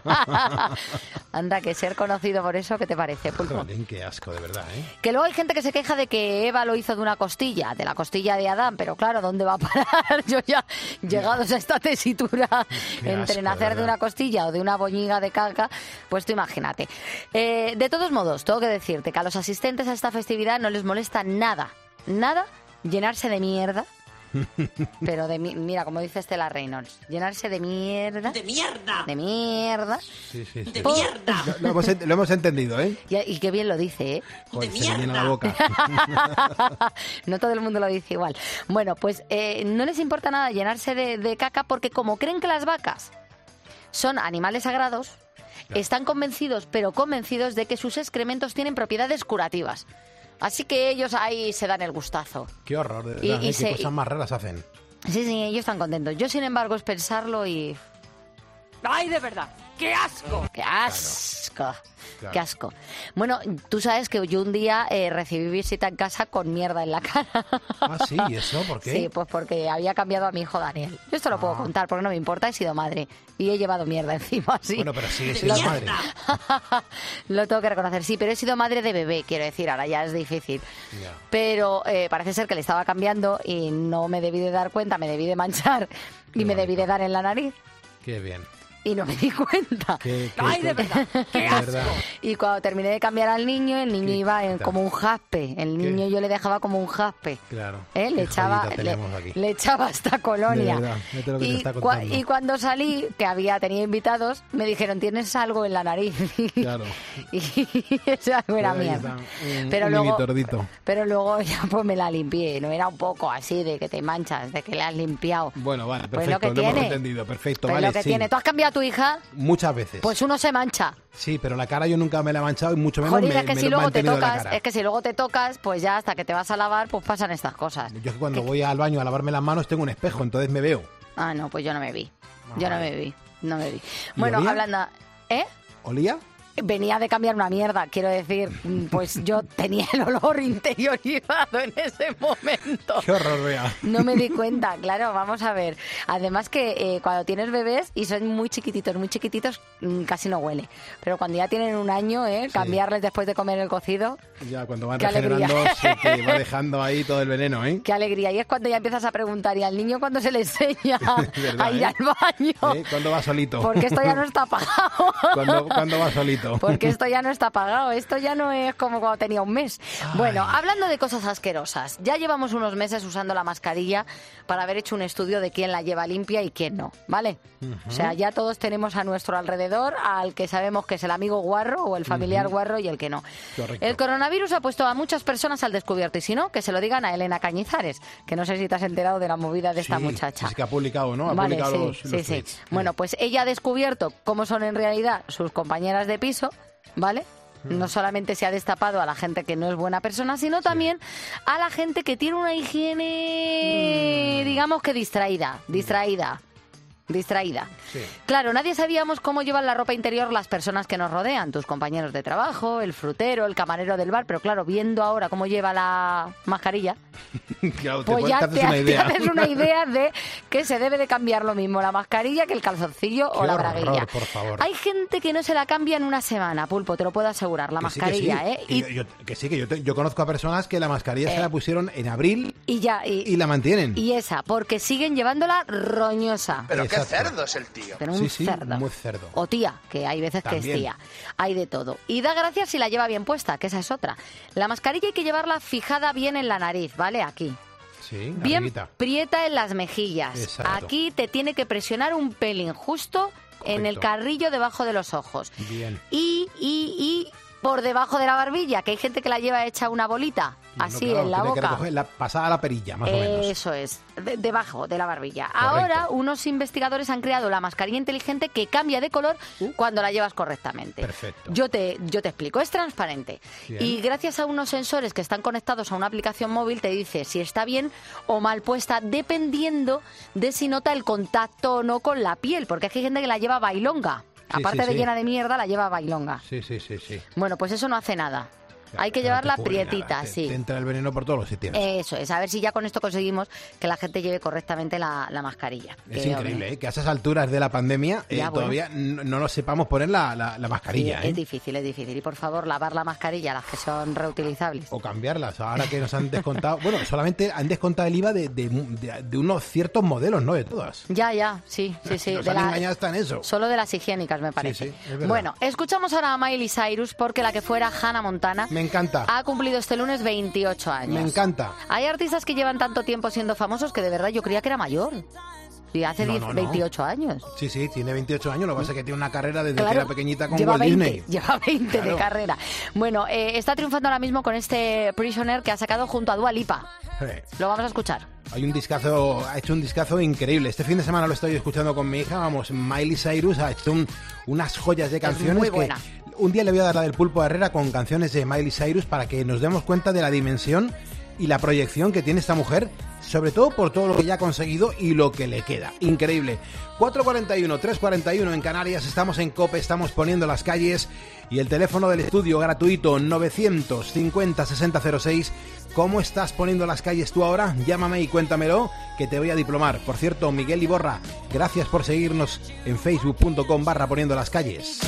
Anda, que ser conocido por eso, ¿qué te parece, Pulpo? Jolín, qué asco, de verdad, ¿eh? Que luego hay gente que se queja de que Eva lo hizo de una costilla, de la costilla de Adán, pero claro, ¿dónde va a parar? Yo ya, llegados a esta tesitura, entre nacer de una costilla o de una boñiga de caca, pues tú imagínate. De todos modos, tengo que decirte que a los asistentes a esta festividad no les molesta nada llenarse de mierda. Pero mira, como dice Estela Reynolds, llenarse de mierda. ¡De mierda! De mierda. Sí. ¡De mierda! Lo hemos entendido, ¿eh? Y qué bien lo dice, ¿eh? Joder, se le llena la boca. No todo el mundo lo dice igual. Bueno, pues no les importa nada llenarse de caca, porque como creen que las vacas son animales sagrados, están convencidos de que sus excrementos tienen propiedades curativas. Así que ellos ahí se dan el gustazo. Qué horror, de verdad, qué cosas más raras hacen. Sí, ellos están contentos. Yo, sin embargo, es pensarlo y... ¡Ay, de verdad! ¡Qué asco! ¡Qué asco! Claro. ¡Qué asco! Bueno, tú sabes que yo un día recibí visita en casa con mierda en la cara. ¿Ah, sí? ¿Y eso? ¿Por qué? Sí, pues porque había cambiado a mi hijo Daniel. Yo esto lo puedo contar porque no me importa, he sido madre. Y he llevado mierda encima, sí. Bueno, pero sigue siendo madre. Lo tengo que reconocer, sí, pero he sido madre de bebé, quiero decir, ahora ya es difícil. Yeah. Pero parece ser que le estaba cambiando y no me debí de dar cuenta, me debí de manchar y me debí de dar en la nariz. Qué bien. Y no me di cuenta. ¡Ay, de verdad! ¡Qué asco! Y cuando terminé de cambiar al niño, el niño iba como un jaspe. El niño yo le dejaba como un jaspe. Claro. Le echaba hasta colonia. De verdad, que te está contando. Y cuando salí, que tenía invitados, me dijeron, tienes algo en la nariz. Claro. Y ese algo era mierda. Pero luego ya pues me la limpié. No era un poco así de que te manchas, de que le has limpiado. Bueno, vale, perfecto. Pues lo hemos entendido, perfecto. Pues vale, lo que tiene. ¿Tú has cambiado a tu hija? Muchas veces. Pues uno se mancha. Sí, pero la cara yo nunca me la he manchado y mucho menos es que si luego te tocas, pues ya hasta que te vas a lavar, pues pasan estas cosas. Yo es que cuando voy al baño a lavarme las manos tengo un espejo, entonces me veo. Ah, no, pues yo no me vi. No me vi. Bueno, hablando... ¿Eh? ¿Olía? venía de cambiar una mierda, quiero decir, pues yo tenía el olor interiorizado en ese momento. Qué horror, vea. No me di cuenta, claro, vamos a ver. Además que cuando tienes bebés y son muy chiquititos, casi no huele. Pero cuando ya tienen un año, cambiarles después de comer el cocido... Ya, cuando van regenerando se te va dejando ahí todo el veneno, ¿eh? Qué alegría. Y es cuando ya empiezas a preguntar, ¿y al niño cuándo se le enseña verdad, a ir al baño? ¿Cuándo va solito? Porque esto ya no está pagado. ¿Cuándo va solito? Porque esto ya no está pagado. Esto ya no es como cuando tenía un mes. Ay. Bueno, hablando de cosas asquerosas, ya llevamos unos meses usando la mascarilla para haber hecho un estudio de quién la lleva limpia y quién no, ¿vale? O sea, ya todos tenemos a nuestro alrededor al que sabemos que es el amigo guarro o el familiar guarro y el que no. Correcto. El coronavirus ha puesto a muchas personas al descubierto y si no, que se lo digan a Elena Cañizares, que no sé si te has enterado de la movida de esta muchacha. Sí, que ha publicado, ¿no? Ha publicado los tweets. Bueno, pues ella ha descubierto cómo son en realidad sus compañeras de piso, ¿vale? No solamente se ha destapado a la gente que no es buena persona, sino también a la gente que tiene una higiene, digamos que distraída. Sí. Claro, nadie sabíamos cómo llevan la ropa interior las personas que nos rodean, tus compañeros de trabajo, el frutero, el camarero del bar, pero claro, viendo ahora cómo lleva la mascarilla, claro, pues ya te haces una idea de que se debe de cambiar lo mismo la mascarilla que el calzoncillo o la braguilla. Por favor. Hay gente que no se la cambia en una semana, Pulpo, te lo puedo asegurar, la mascarilla, Yo conozco a personas que la mascarilla se la pusieron en abril y la mantienen. Y esa, porque siguen llevándola roñosa. Pero qué cerdo es el tío. Pero un cerdo. Muy cerdo. O tía, que hay veces también. Que es tía. Hay de todo. Y da gracias si la lleva bien puesta, que esa es otra. La mascarilla hay que llevarla fijada bien en la nariz, ¿vale? Aquí. Sí, bien arribita. Prieta en las mejillas. Exacto. Aquí te tiene que presionar un pelín justo en el carrillo debajo de los ojos. Bien. Y por debajo de la barbilla, que hay gente que la lleva hecha una bolita, así en la boca. Pasada la perilla, más o menos. Eso es, debajo de la barbilla. Correcto. Ahora, unos investigadores han creado la mascarilla inteligente que cambia de color cuando la llevas correctamente. Perfecto. Yo te explico, es transparente. Bien. Y gracias a unos sensores que están conectados a una aplicación móvil, te dice si está bien o mal puesta, dependiendo de si nota el contacto o no con la piel, porque hay gente que la lleva bailonga. Aparte de llena de mierda, la lleva bailonga. Sí. Bueno, pues eso no hace nada. Hay que llevarla prietita, sí. Te entra el veneno por todos los sitios. Eso es, a ver si ya con esto conseguimos que la gente lleve correctamente la mascarilla. Es increíble, que a esas alturas de la pandemia todavía no nos sepamos poner la mascarilla. Sí, es difícil. Y por favor, lavar la mascarilla, las que son reutilizables. O cambiarlas, ahora que nos han descontado. Bueno, solamente han descontado el IVA de unos ciertos modelos, ¿no? De todas. Ya, sí. Nos han engañado hasta en eso. Solo de las higiénicas, me parece. Sí, es verdad. Bueno, escuchamos ahora a Miley Cyrus porque la que fuera Hannah Montana... Me encanta. Ha cumplido este lunes 28 años. Me encanta. Hay artistas que llevan tanto tiempo siendo famosos que de verdad yo creía que era mayor. Y hace 28 años. Sí, tiene 28 años. Lo que pasa es que tiene una carrera desde que era pequeñita con Walt 20, Disney. Lleva 20 de carrera. Bueno, está triunfando ahora mismo con este Prisoner que ha sacado junto a Dua Lipa. Lo vamos a escuchar. Ha hecho un discazo increíble. Este fin de semana lo estoy escuchando con mi hija. Miley Cyrus ha hecho unas joyas de canciones. Muy buena. Un día le voy a dar la del Pulpo Herrera con canciones de Miley Cyrus para que nos demos cuenta de la dimensión y la proyección que tiene esta mujer, sobre todo por todo lo que ya ha conseguido y lo que le queda. Increíble. 4:41, 3:41 en Canarias, estamos en COPE, estamos poniendo las calles y el teléfono del estudio gratuito 950 6006. ¿Cómo estás poniendo las calles tú ahora? Llámame y cuéntamelo, que te voy a diplomar. Por cierto, Miguel Iborra, gracias por seguirnos en facebook.com/poniendo las calles.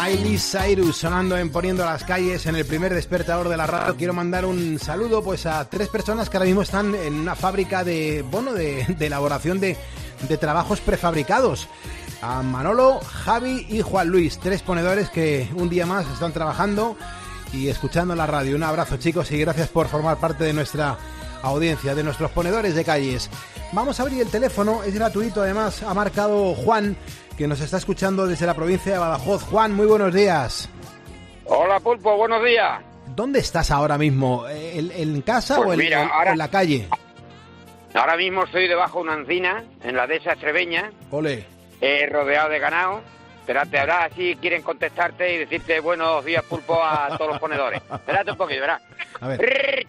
Miley Cyrus sonando en Poniendo las Calles en el primer despertador de la radio. Quiero mandar un saludo pues a 3 personas que ahora mismo están en una fábrica de elaboración de trabajos prefabricados. A Manolo, Javi y Juan Luis, 3 ponedores que un día más están trabajando y escuchando la radio. Un abrazo, chicos, y gracias por formar parte de nuestra audiencia, de nuestros ponedores de calles. Vamos a abrir el teléfono, es gratuito, además ha marcado Juan, que nos está escuchando desde la provincia de Badajoz. Juan, muy buenos días. Hola, Pulpo, buenos días. ¿Dónde estás ahora mismo? ¿En casa pues o en la calle? Ahora mismo estoy debajo de una encina, en la dehesa extremeña. Ole. Rodeado de ganado. Espérate, ahora sí quieren contestarte y decirte buenos días, Pulpo, a todos los ponedores. Espérate un poquito, verás. A ver.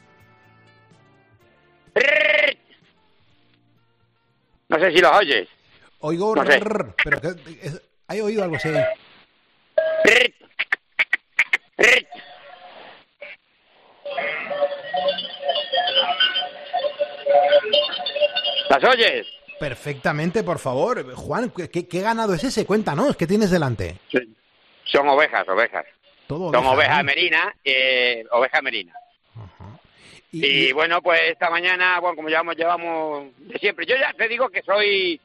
No sé si los oyes. Oigo, no sé. Pero ¿hay oído algo así? ¿Las oyes? Perfectamente, por favor. Juan, ¿qué ganado es ese? Cuéntanos, ¿qué tienes delante? Sí. Son ovejas. Todo son ovejas ¿eh? merina, oveja merina. Uh-huh. Y bueno, pues esta mañana, bueno, como llevamos de siempre. Yo ya te digo que soy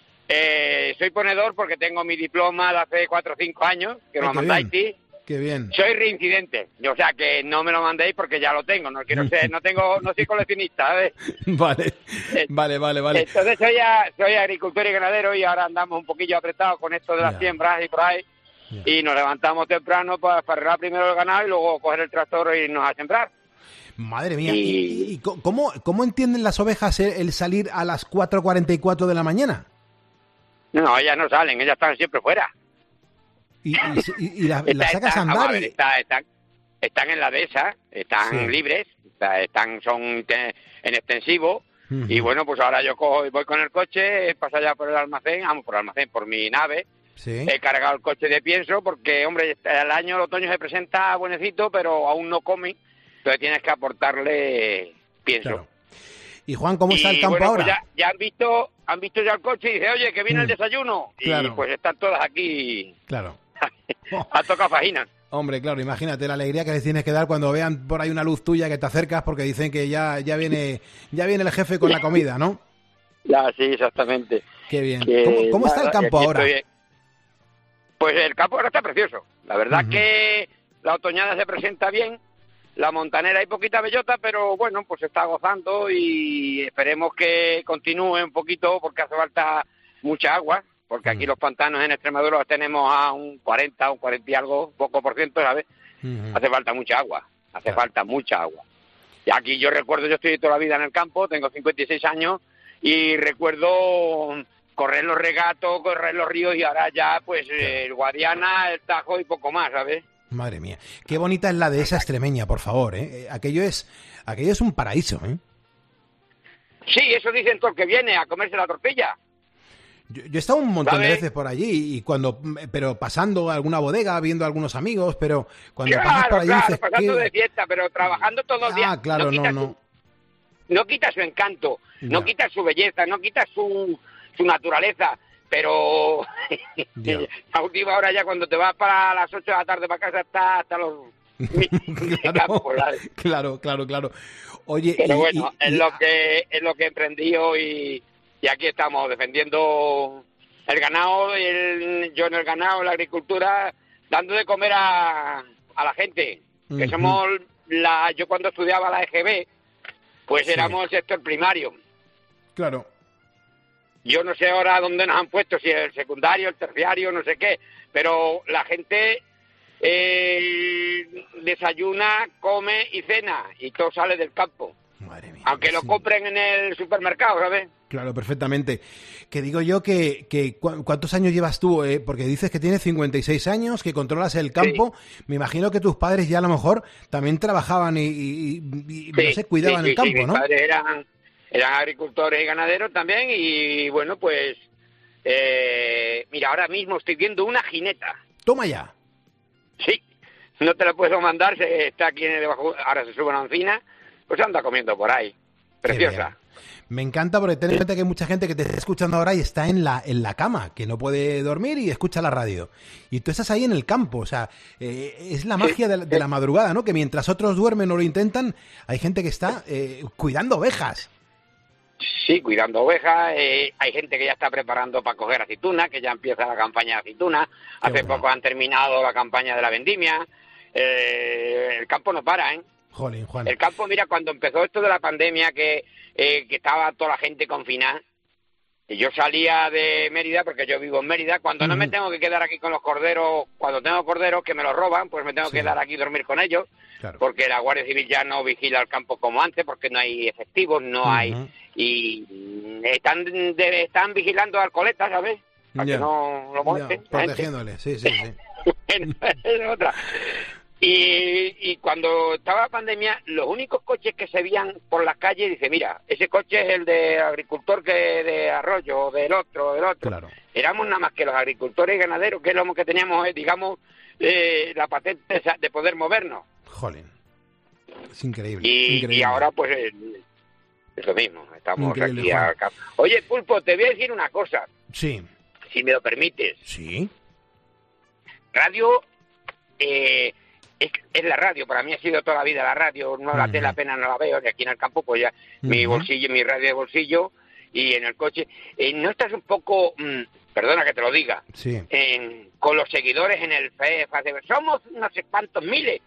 ponedor porque tengo mi diploma de hace 4 o 5 años, que me lo mandáis. Qué bien. Soy reincidente, o sea que no me lo mandéis porque ya lo tengo, no quiero ser, no soy coleccionista, ¿sabes? Vale. Entonces soy agricultor y ganadero y ahora andamos un poquillo apretados con esto de las siembras y por ahí, y nos levantamos temprano para arreglar primero el ganado y luego coger el tractor e irnos a sembrar. Madre mía, ¿y cómo entienden las ovejas el salir a las 4:44 de la mañana? No, ellas no salen, ellas están siempre fuera. ¿Y las sacas a andar? Están en la dehesa, están libres, son en extensivo. Uh-huh. Y bueno, pues ahora yo voy con el coche, paso allá por el almacén, por mi nave. Sí. He cargado el coche de pienso porque, hombre, el otoño se presenta buenecito, pero aún no come, entonces tienes que aportarle pienso. Claro. Y Juan, ¿cómo está el campo ahora? Pues ya han visto ya el coche y dice, oye, que viene el desayuno. Claro. Y pues están todas aquí. Claro. Ha tocado fajinas. Hombre, claro, imagínate la alegría que les tienes que dar cuando vean por ahí una luz tuya que te acercas porque dicen que ya viene el jefe con la comida, ¿no? Ya, sí, exactamente. Qué bien. ¿Cómo está el campo ahora? Pues el campo ahora está precioso. La verdad que la otoñada se presenta bien. La montanera hay poquita bellota, pero bueno, pues se está gozando y esperemos que continúe un poquito porque hace falta mucha agua. Porque aquí los pantanos en Extremadura los tenemos a un 40 y algo, poco por ciento, ¿sabes? Uh-huh. Hace falta mucha agua, falta mucha agua. Y aquí yo estoy toda la vida en el campo, tengo 56 años y recuerdo correr los regatos, correr los ríos y ahora ya pues el Guadiana, el Tajo y poco más, ¿sabes? Madre mía, qué bonita es la dehesa extremeña, por favor, ¿eh? Aquello es un paraíso, ¿eh? Sí, eso dicen todo el que viene a comerse la tortilla. Yo he estado un montón de veces por allí pero pasando a alguna bodega, viendo a algunos amigos, pero cuando pasas por allí dices pasando de fiesta, pero trabajando todos los días. Ah, claro, no quita su encanto, no quita su belleza, no quita su naturaleza, pero a última hora ya cuando te vas para las 8 de la tarde para casa está hasta los Claro. Oye, pero bueno, es lo que he emprendido y aquí estamos defendiendo el ganado, yo en el ganado, en la agricultura, dando de comer a la gente, que somos yo cuando estudiaba la EGB, pues éramos el sector primario. Claro. Yo no sé ahora dónde nos han puesto, si el secundario, el terciario, no sé qué, pero la gente desayuna, come y cena, y todo sale del campo. Madre mía. Aunque lo compren en el supermercado, ¿sabes? Claro, perfectamente. Que digo yo que ¿cuántos años llevas tú? Porque dices que tienes 56 años, que controlas el campo. Sí. Me imagino que tus padres ya a lo mejor también trabajaban y no sé, cuidaban el campo, ¿no? Mis padres eran agricultores y ganaderos también y bueno, pues mira, ahora mismo estoy viendo una jineta. Toma ya. Sí, no te la puedo mandar, está aquí debajo, ahora se sube una encina, pues anda comiendo por ahí. Preciosa. Me encanta porque ten en cuenta que hay mucha gente que te está escuchando ahora y está en la cama, que no puede dormir y escucha la radio. Y tú estás ahí en el campo, o sea, es la magia de la madrugada, ¿no? Que mientras otros duermen o lo intentan, hay gente que está cuidando ovejas. Sí, cuidando ovejas, hay gente que ya está preparando para coger aceitunas, que ya empieza la campaña de aceitunas, hace poco han terminado la campaña de la vendimia, el campo no para, ¿eh? Jolín, Juan. El campo, mira, cuando empezó esto de la pandemia, que estaba toda la gente confinada, y yo salía de Mérida, porque yo vivo en Mérida, cuando no me tengo que quedar aquí con los corderos, cuando tengo corderos que me los roban, pues me tengo que quedar aquí y dormir con ellos, porque la Guardia Civil ya no vigila el campo como antes, porque no hay efectivos, no hay... Y están vigilando a Alcoleta, ¿sabes? Para que no lo molesten. Protegiéndole, sí. Es otra. Y cuando estaba la pandemia, los únicos coches que se veían por las calles, dice, mira, ese coche es el de agricultor que de Arroyo, o del otro. Claro. Éramos nada más que los agricultores y ganaderos, que es lo que teníamos, digamos, la patente de poder movernos. Jolín. Es increíble. Y ahora, pues, es lo mismo. Estamos increíble, aquí acá. Oye, Pulpo, te voy a decir una cosa. Sí. Si me lo permites. Sí. Radio... Es la radio, para mí ha sido toda la vida la radio, no la tele apenas no la veo, de aquí en el campo pues ya mi bolsillo, mi radio de bolsillo y en el coche. ¿No estás un poco, perdona que te lo diga, con los seguidores en el Facebook? Somos no sé cuántos miles.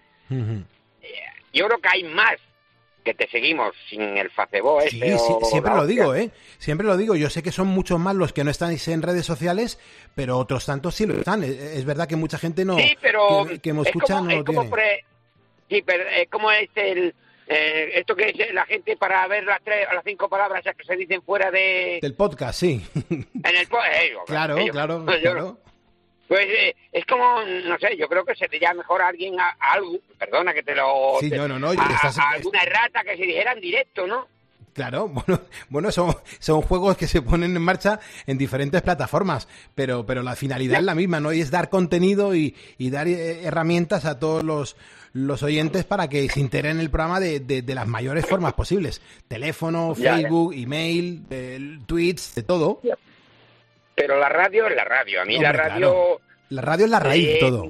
Yo creo que hay más que te seguimos sin el Facebook. Sí, siempre lo digo, siempre lo digo. Yo sé que son muchos más los que no están en redes sociales, pero otros tantos sí lo están. Es verdad que mucha gente no, que me escucha no lo tiene. Pero es como es esto que dice la gente para ver las 3 o las 5 palabras que se dicen fuera del podcast, sí. En el podcast, claro. Pues es como, no sé, yo creo que sería mejor a alguien, a algo, perdona que te lo... Sí, no. A alguna errata que se dijera en directo, ¿no? Claro, bueno, son juegos que se ponen en marcha en diferentes plataformas, pero la finalidad es la misma, ¿no? Y es dar contenido y dar herramientas a todos los oyentes para que se integren en el programa de las mayores formas posibles. Teléfono, Facebook, email, tweets, de todo. Pero la radio es la radio. A mí la radio... Claro. La radio es la raíz de todo.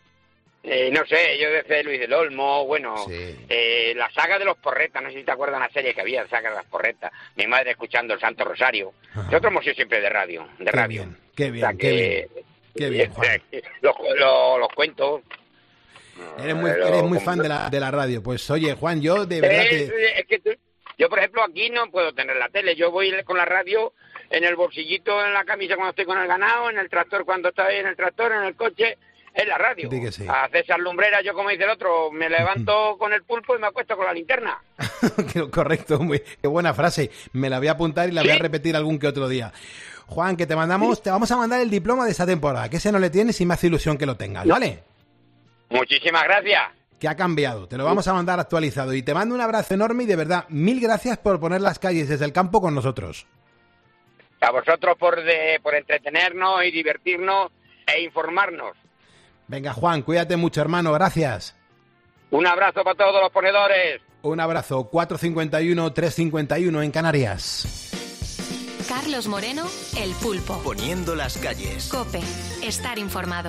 No sé, yo desde Luis del Olmo, la saga de los Porretas, no sé si te acuerdas de una serie que había, la saga de las Porretas, mi madre escuchando el Santo Rosario. Nosotros hemos sido siempre de radio. Qué bien, Juan. Los cuentos. Eres muy fan de la radio. Pues oye, Juan, yo de verdad yo, por ejemplo, aquí no puedo tener la tele, yo voy con la radio en el bolsillito, en la camisa cuando estoy con el ganado, en el tractor cuando estoy en el tractor, en el coche, en la radio. Sí. A César Lumbrera, yo como dice el otro, me levanto con el pulpo y me acuesto con la linterna. Correcto, qué buena frase. Me la voy a apuntar y la voy a repetir algún que otro día. Juan, que te vamos a mandar el diploma de esta temporada, que ese no le tienes y me hace ilusión que lo tengas, ¿vale? Muchísimas gracias. Que ha cambiado, te lo vamos a mandar actualizado y te mando un abrazo enorme y de verdad, 1000 gracias por poner las calles desde el campo con nosotros. A vosotros por entretenernos y divertirnos e informarnos. Venga, Juan, cuídate mucho, hermano, gracias. Un abrazo para todos los ponedores. Un abrazo, 451-351 en Canarias. Carlos Moreno, El Pulpo. Poniendo las calles. COPE, estar informado.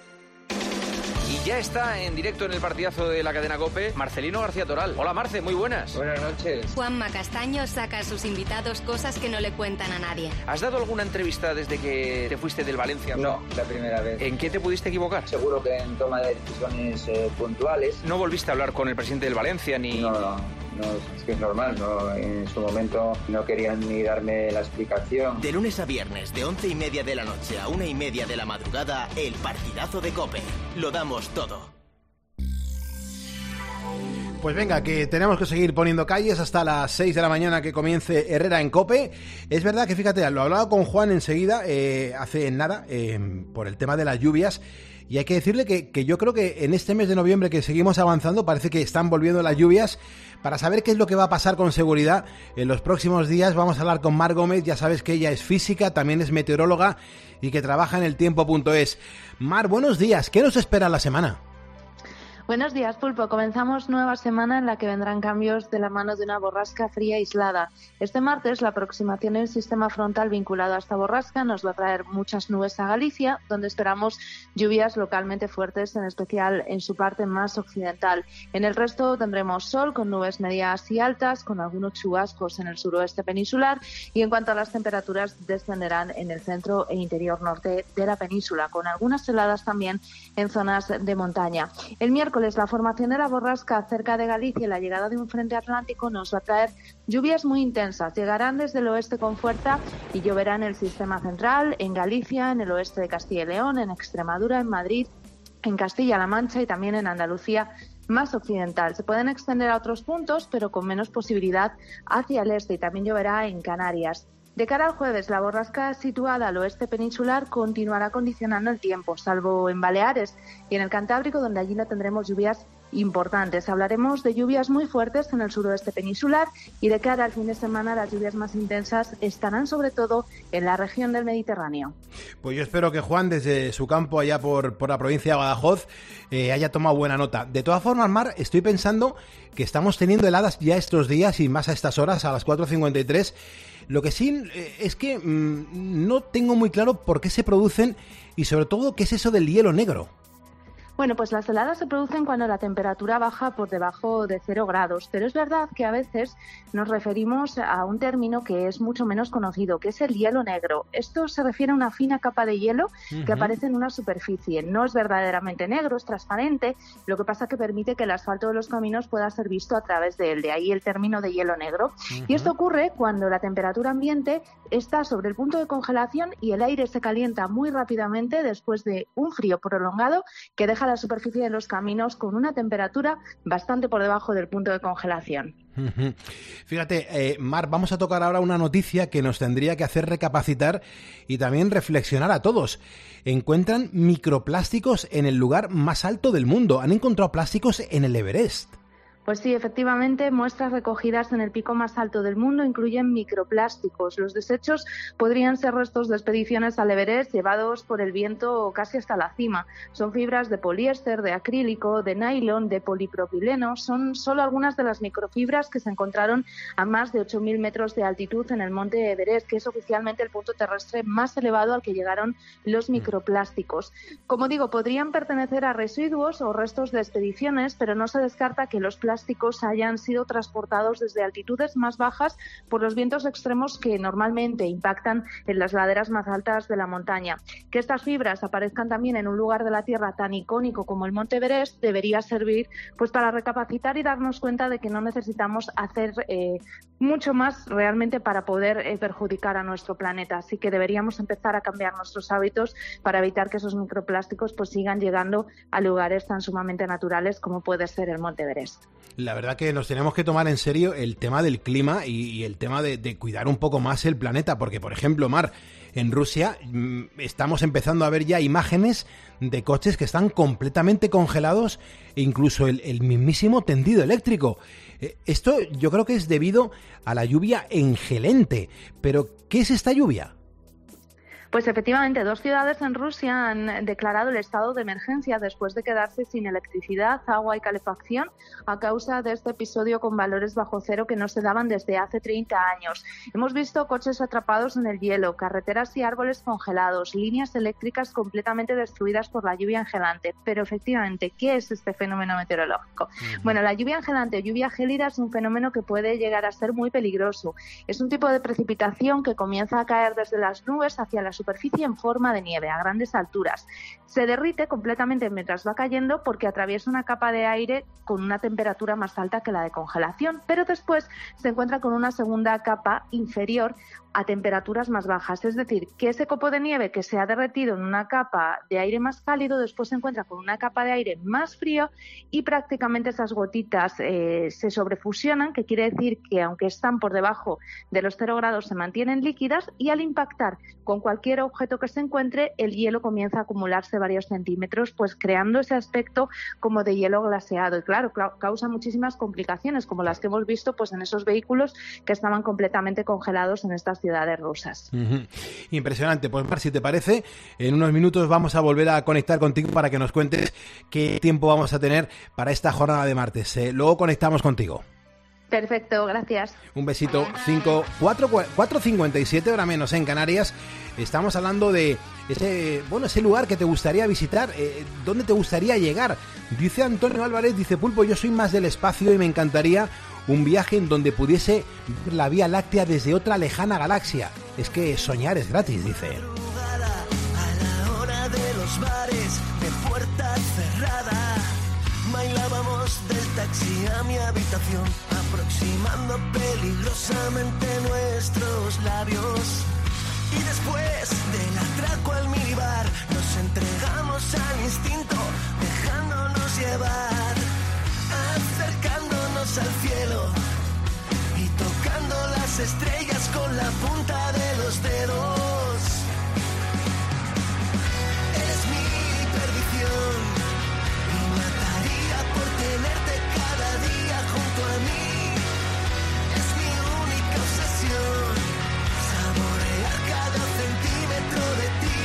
Y ya está en directo en el partidazo de la cadena COPE, Marcelino García Toral. Hola, Marce, muy buenas. Buenas noches. Juanma Castaño saca a sus invitados cosas que no le cuentan a nadie. ¿Has dado alguna entrevista desde que te fuiste del Valencia? No, la primera vez. ¿En qué te pudiste equivocar? Seguro que en toma de decisiones puntuales. ¿No volviste a hablar con el presidente del Valencia ni...? No, es que es normal, ¿no? En su momento no querían ni darme la explicación. De lunes a viernes, de 11:30 de la noche a 1:30 de la madrugada, el partidazo de COPE. Lo damos todo. Pues venga, que tenemos que seguir poniendo calles hasta las 6 de la mañana que comience Herrera en COPE. Es verdad que, fíjate, lo hablaba con Juan enseguida, hace nada, por el tema de las lluvias. Y hay que decirle que yo creo que en este mes de noviembre que seguimos avanzando, parece que están volviendo las lluvias. Para saber qué es lo que va a pasar con seguridad en los próximos días, vamos a hablar con Mar Gómez. Ya sabes que ella es física, también es meteoróloga y que trabaja en eltiempo.es. Mar, buenos días. ¿Qué nos espera la semana? Buenos días, Pulpo. Comenzamos nueva semana en la que vendrán cambios de la mano de una borrasca fría aislada. Este martes, la aproximación del sistema frontal vinculado a esta borrasca nos va a traer muchas nubes a Galicia, donde esperamos lluvias localmente fuertes, en especial en su parte más occidental. En el resto tendremos sol con nubes medias y altas, con algunos chubascos en el suroeste peninsular, y en cuanto a las temperaturas, descenderán en el centro e interior norte de la península, con algunas heladas también en zonas de montaña. El miércoles, la formación de la borrasca cerca de Galicia y la llegada de un frente atlántico nos va a traer lluvias muy intensas. Llegarán desde el oeste con fuerza y lloverá en el sistema central, en Galicia, en el oeste de Castilla y León, en Extremadura, en Madrid, en Castilla-La Mancha y también en Andalucía más occidental. Se pueden extender a otros puntos, pero con menos posibilidad hacia el este, y también lloverá en Canarias. De cara al jueves, la borrasca situada al oeste peninsular continuará condicionando el tiempo, salvo en Baleares y en el Cantábrico, donde allí no tendremos lluvias importantes. Hablaremos de lluvias muy fuertes en el suroeste peninsular, y de cara al fin de semana las lluvias más intensas estarán sobre todo en la región del Mediterráneo. Pues yo espero que Juan, desde su campo allá por la provincia de Badajoz, haya tomado buena nota. De todas formas, Mar, estoy pensando que estamos teniendo heladas ya estos días y más a estas horas, a las 4:53. Lo que sí es que no tengo muy claro por qué se producen y sobre todo qué es eso del hielo negro. Bueno, pues las heladas se producen cuando la temperatura baja por debajo de 0 grados, pero es verdad que a veces nos referimos a un término que es mucho menos conocido, que es el hielo negro. Esto se refiere a una fina capa de hielo que aparece en una superficie. No es verdaderamente negro, es transparente, lo que pasa que permite que el asfalto de los caminos pueda ser visto a través de él, de ahí el término de hielo negro. Y esto ocurre cuando la temperatura ambiente está sobre el punto de congelación y el aire se calienta muy rápidamente después de un frío prolongado que deja la superficie de los caminos con una temperatura bastante por debajo del punto de congelación. Fíjate, Mar, vamos a tocar ahora una noticia que nos tendría que hacer recapacitar y también reflexionar a todos. Encuentran microplásticos en el lugar más alto del mundo. Han encontrado plásticos en el Everest. Pues sí, efectivamente, muestras recogidas en el pico más alto del mundo incluyen microplásticos. Los desechos podrían ser restos de expediciones al Everest llevados por el viento casi hasta la cima. Son fibras de poliéster, de acrílico, de nylon, de polipropileno. Son solo algunas de las microfibras que se encontraron a más de 8.000 metros de altitud en el monte Everest, que es oficialmente el punto terrestre más elevado al que llegaron los microplásticos. Como digo, podrían pertenecer a residuos o restos de expediciones, pero no se descarta que los plásticos hayan sido transportados desde altitudes más bajas por los vientos extremos que normalmente impactan en las laderas más altas de la montaña. Que estas fibras aparezcan también en un lugar de la Tierra tan icónico como el Monte Everest debería servir pues para recapacitar y darnos cuenta de que no necesitamos hacer mucho más realmente para poder perjudicar a nuestro planeta. Así que deberíamos empezar a cambiar nuestros hábitos para evitar que esos microplásticos pues sigan llegando a lugares tan sumamente naturales como puede ser el Monte Everest. La verdad que nos tenemos que tomar en serio el tema del clima y el tema de cuidar un poco más el planeta, porque, por ejemplo, Mar, en Rusia estamos empezando a ver ya imágenes de coches que están completamente congelados e incluso el mismísimo tendido eléctrico. Esto yo creo que es debido a la lluvia engelente. Pero, ¿qué es esta lluvia? Pues efectivamente, 2 ciudades en Rusia han declarado el estado de emergencia después de quedarse sin electricidad, agua y calefacción a causa de este episodio con valores bajo cero que no se daban desde hace 30 años. Hemos visto coches atrapados en el hielo, carreteras y árboles congelados, líneas eléctricas completamente destruidas por la lluvia engelante. Pero efectivamente, ¿qué es este fenómeno meteorológico? Bueno, la lluvia engelante o lluvia gélida es un fenómeno que puede llegar a ser muy peligroso. Es un tipo de precipitación que comienza a caer desde las nubes hacia la superficie en forma de nieve a grandes alturas. Se derrite completamente mientras va cayendo porque atraviesa una capa de aire con una temperatura más alta que la de congelación, pero después se encuentra con una segunda capa inferior a temperaturas más bajas. Es decir, que ese copo de nieve que se ha derretido en una capa de aire más cálido después se encuentra con una capa de aire más frío y prácticamente esas gotitas se sobrefusionan, que quiere decir que aunque están por debajo de los 0 grados se mantienen líquidas, y al impactar con cualquier objeto que se encuentre el hielo comienza a acumularse varios centímetros, pues creando ese aspecto como de hielo glaseado. Y claro, causa muchísimas complicaciones como las que hemos visto pues en esos vehículos que estaban completamente congelados en estas ciudades rusas. Impresionante. Pues Mar, si te parece, en unos minutos vamos a volver a conectar contigo para que nos cuentes qué tiempo vamos a tener para esta jornada de martes. Luego conectamos contigo. Perfecto, gracias. Un besito. 4:57, hora menos en Canarias. Estamos hablando de ese lugar que te gustaría visitar, ¿dónde te gustaría llegar? Dice Antonio Álvarez, dice Pulpo, yo soy más del espacio y me encantaría un viaje en donde pudiese ver la Vía Láctea desde otra lejana galaxia. Es que soñar es gratis, dice. A la hora de los bares de puerta cerrada, bailábamos del taxi a mi habitación, aproximando peligrosamente nuestros labios. Y después del atraco al minibar, nos entregamos al instinto, dejándonos llevar, acercándonos al cielo y tocando las estrellas con la punta de los dedos. Eres mi perdición y mataría por tenerte cada día junto a mí. Es mi única obsesión, saborear cada centímetro de ti,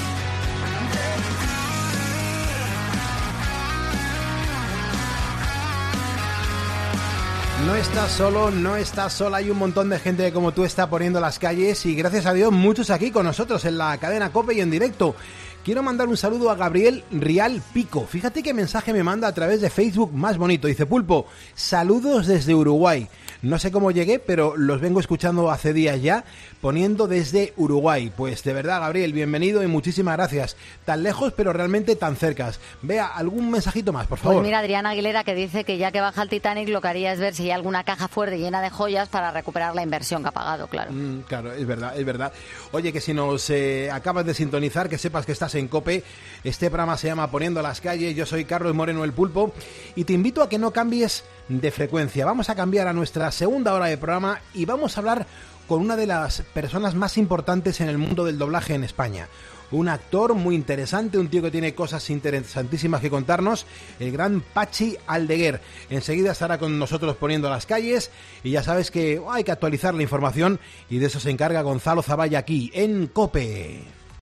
No estás solo, no estás sola, hay un montón de gente que como tú está poniendo las calles y gracias a Dios muchos aquí con nosotros en la cadena COPE y en directo. Quiero mandar un saludo a Gabriel Rial Pico. Fíjate qué mensaje me manda a través de Facebook más bonito. Dice Pulpo, saludos desde Uruguay. No sé cómo llegué, pero los vengo escuchando hace días ya, poniendo desde Uruguay. Pues de verdad, Gabriel, bienvenido y muchísimas gracias. Tan lejos, pero realmente tan cercas. Vea, algún mensajito más, por favor. Pues mira, Adriana Aguilera, que dice que ya que baja el Titanic, lo que haría es ver si hay alguna caja fuerte llena de joyas para recuperar la inversión que ha pagado, claro. Claro, es verdad, es verdad. Oye, que si nos acabas de sintonizar, que sepas que estás en COPE. Este programa se llama Poniendo las calles. Yo soy Carlos Moreno, el Pulpo, y te invito a que no cambies de frecuencia. Vamos a cambiar a nuestra segunda hora de programa y vamos a hablar con una de las personas más importantes en el mundo del doblaje en España. Un actor muy interesante, un tío que tiene cosas interesantísimas que contarnos, el gran Pachi Aldeguer. Enseguida estará con nosotros Poniendo las calles y ya sabes que hay que actualizar la información y de eso se encarga Gonzalo Zavalla aquí en COPE.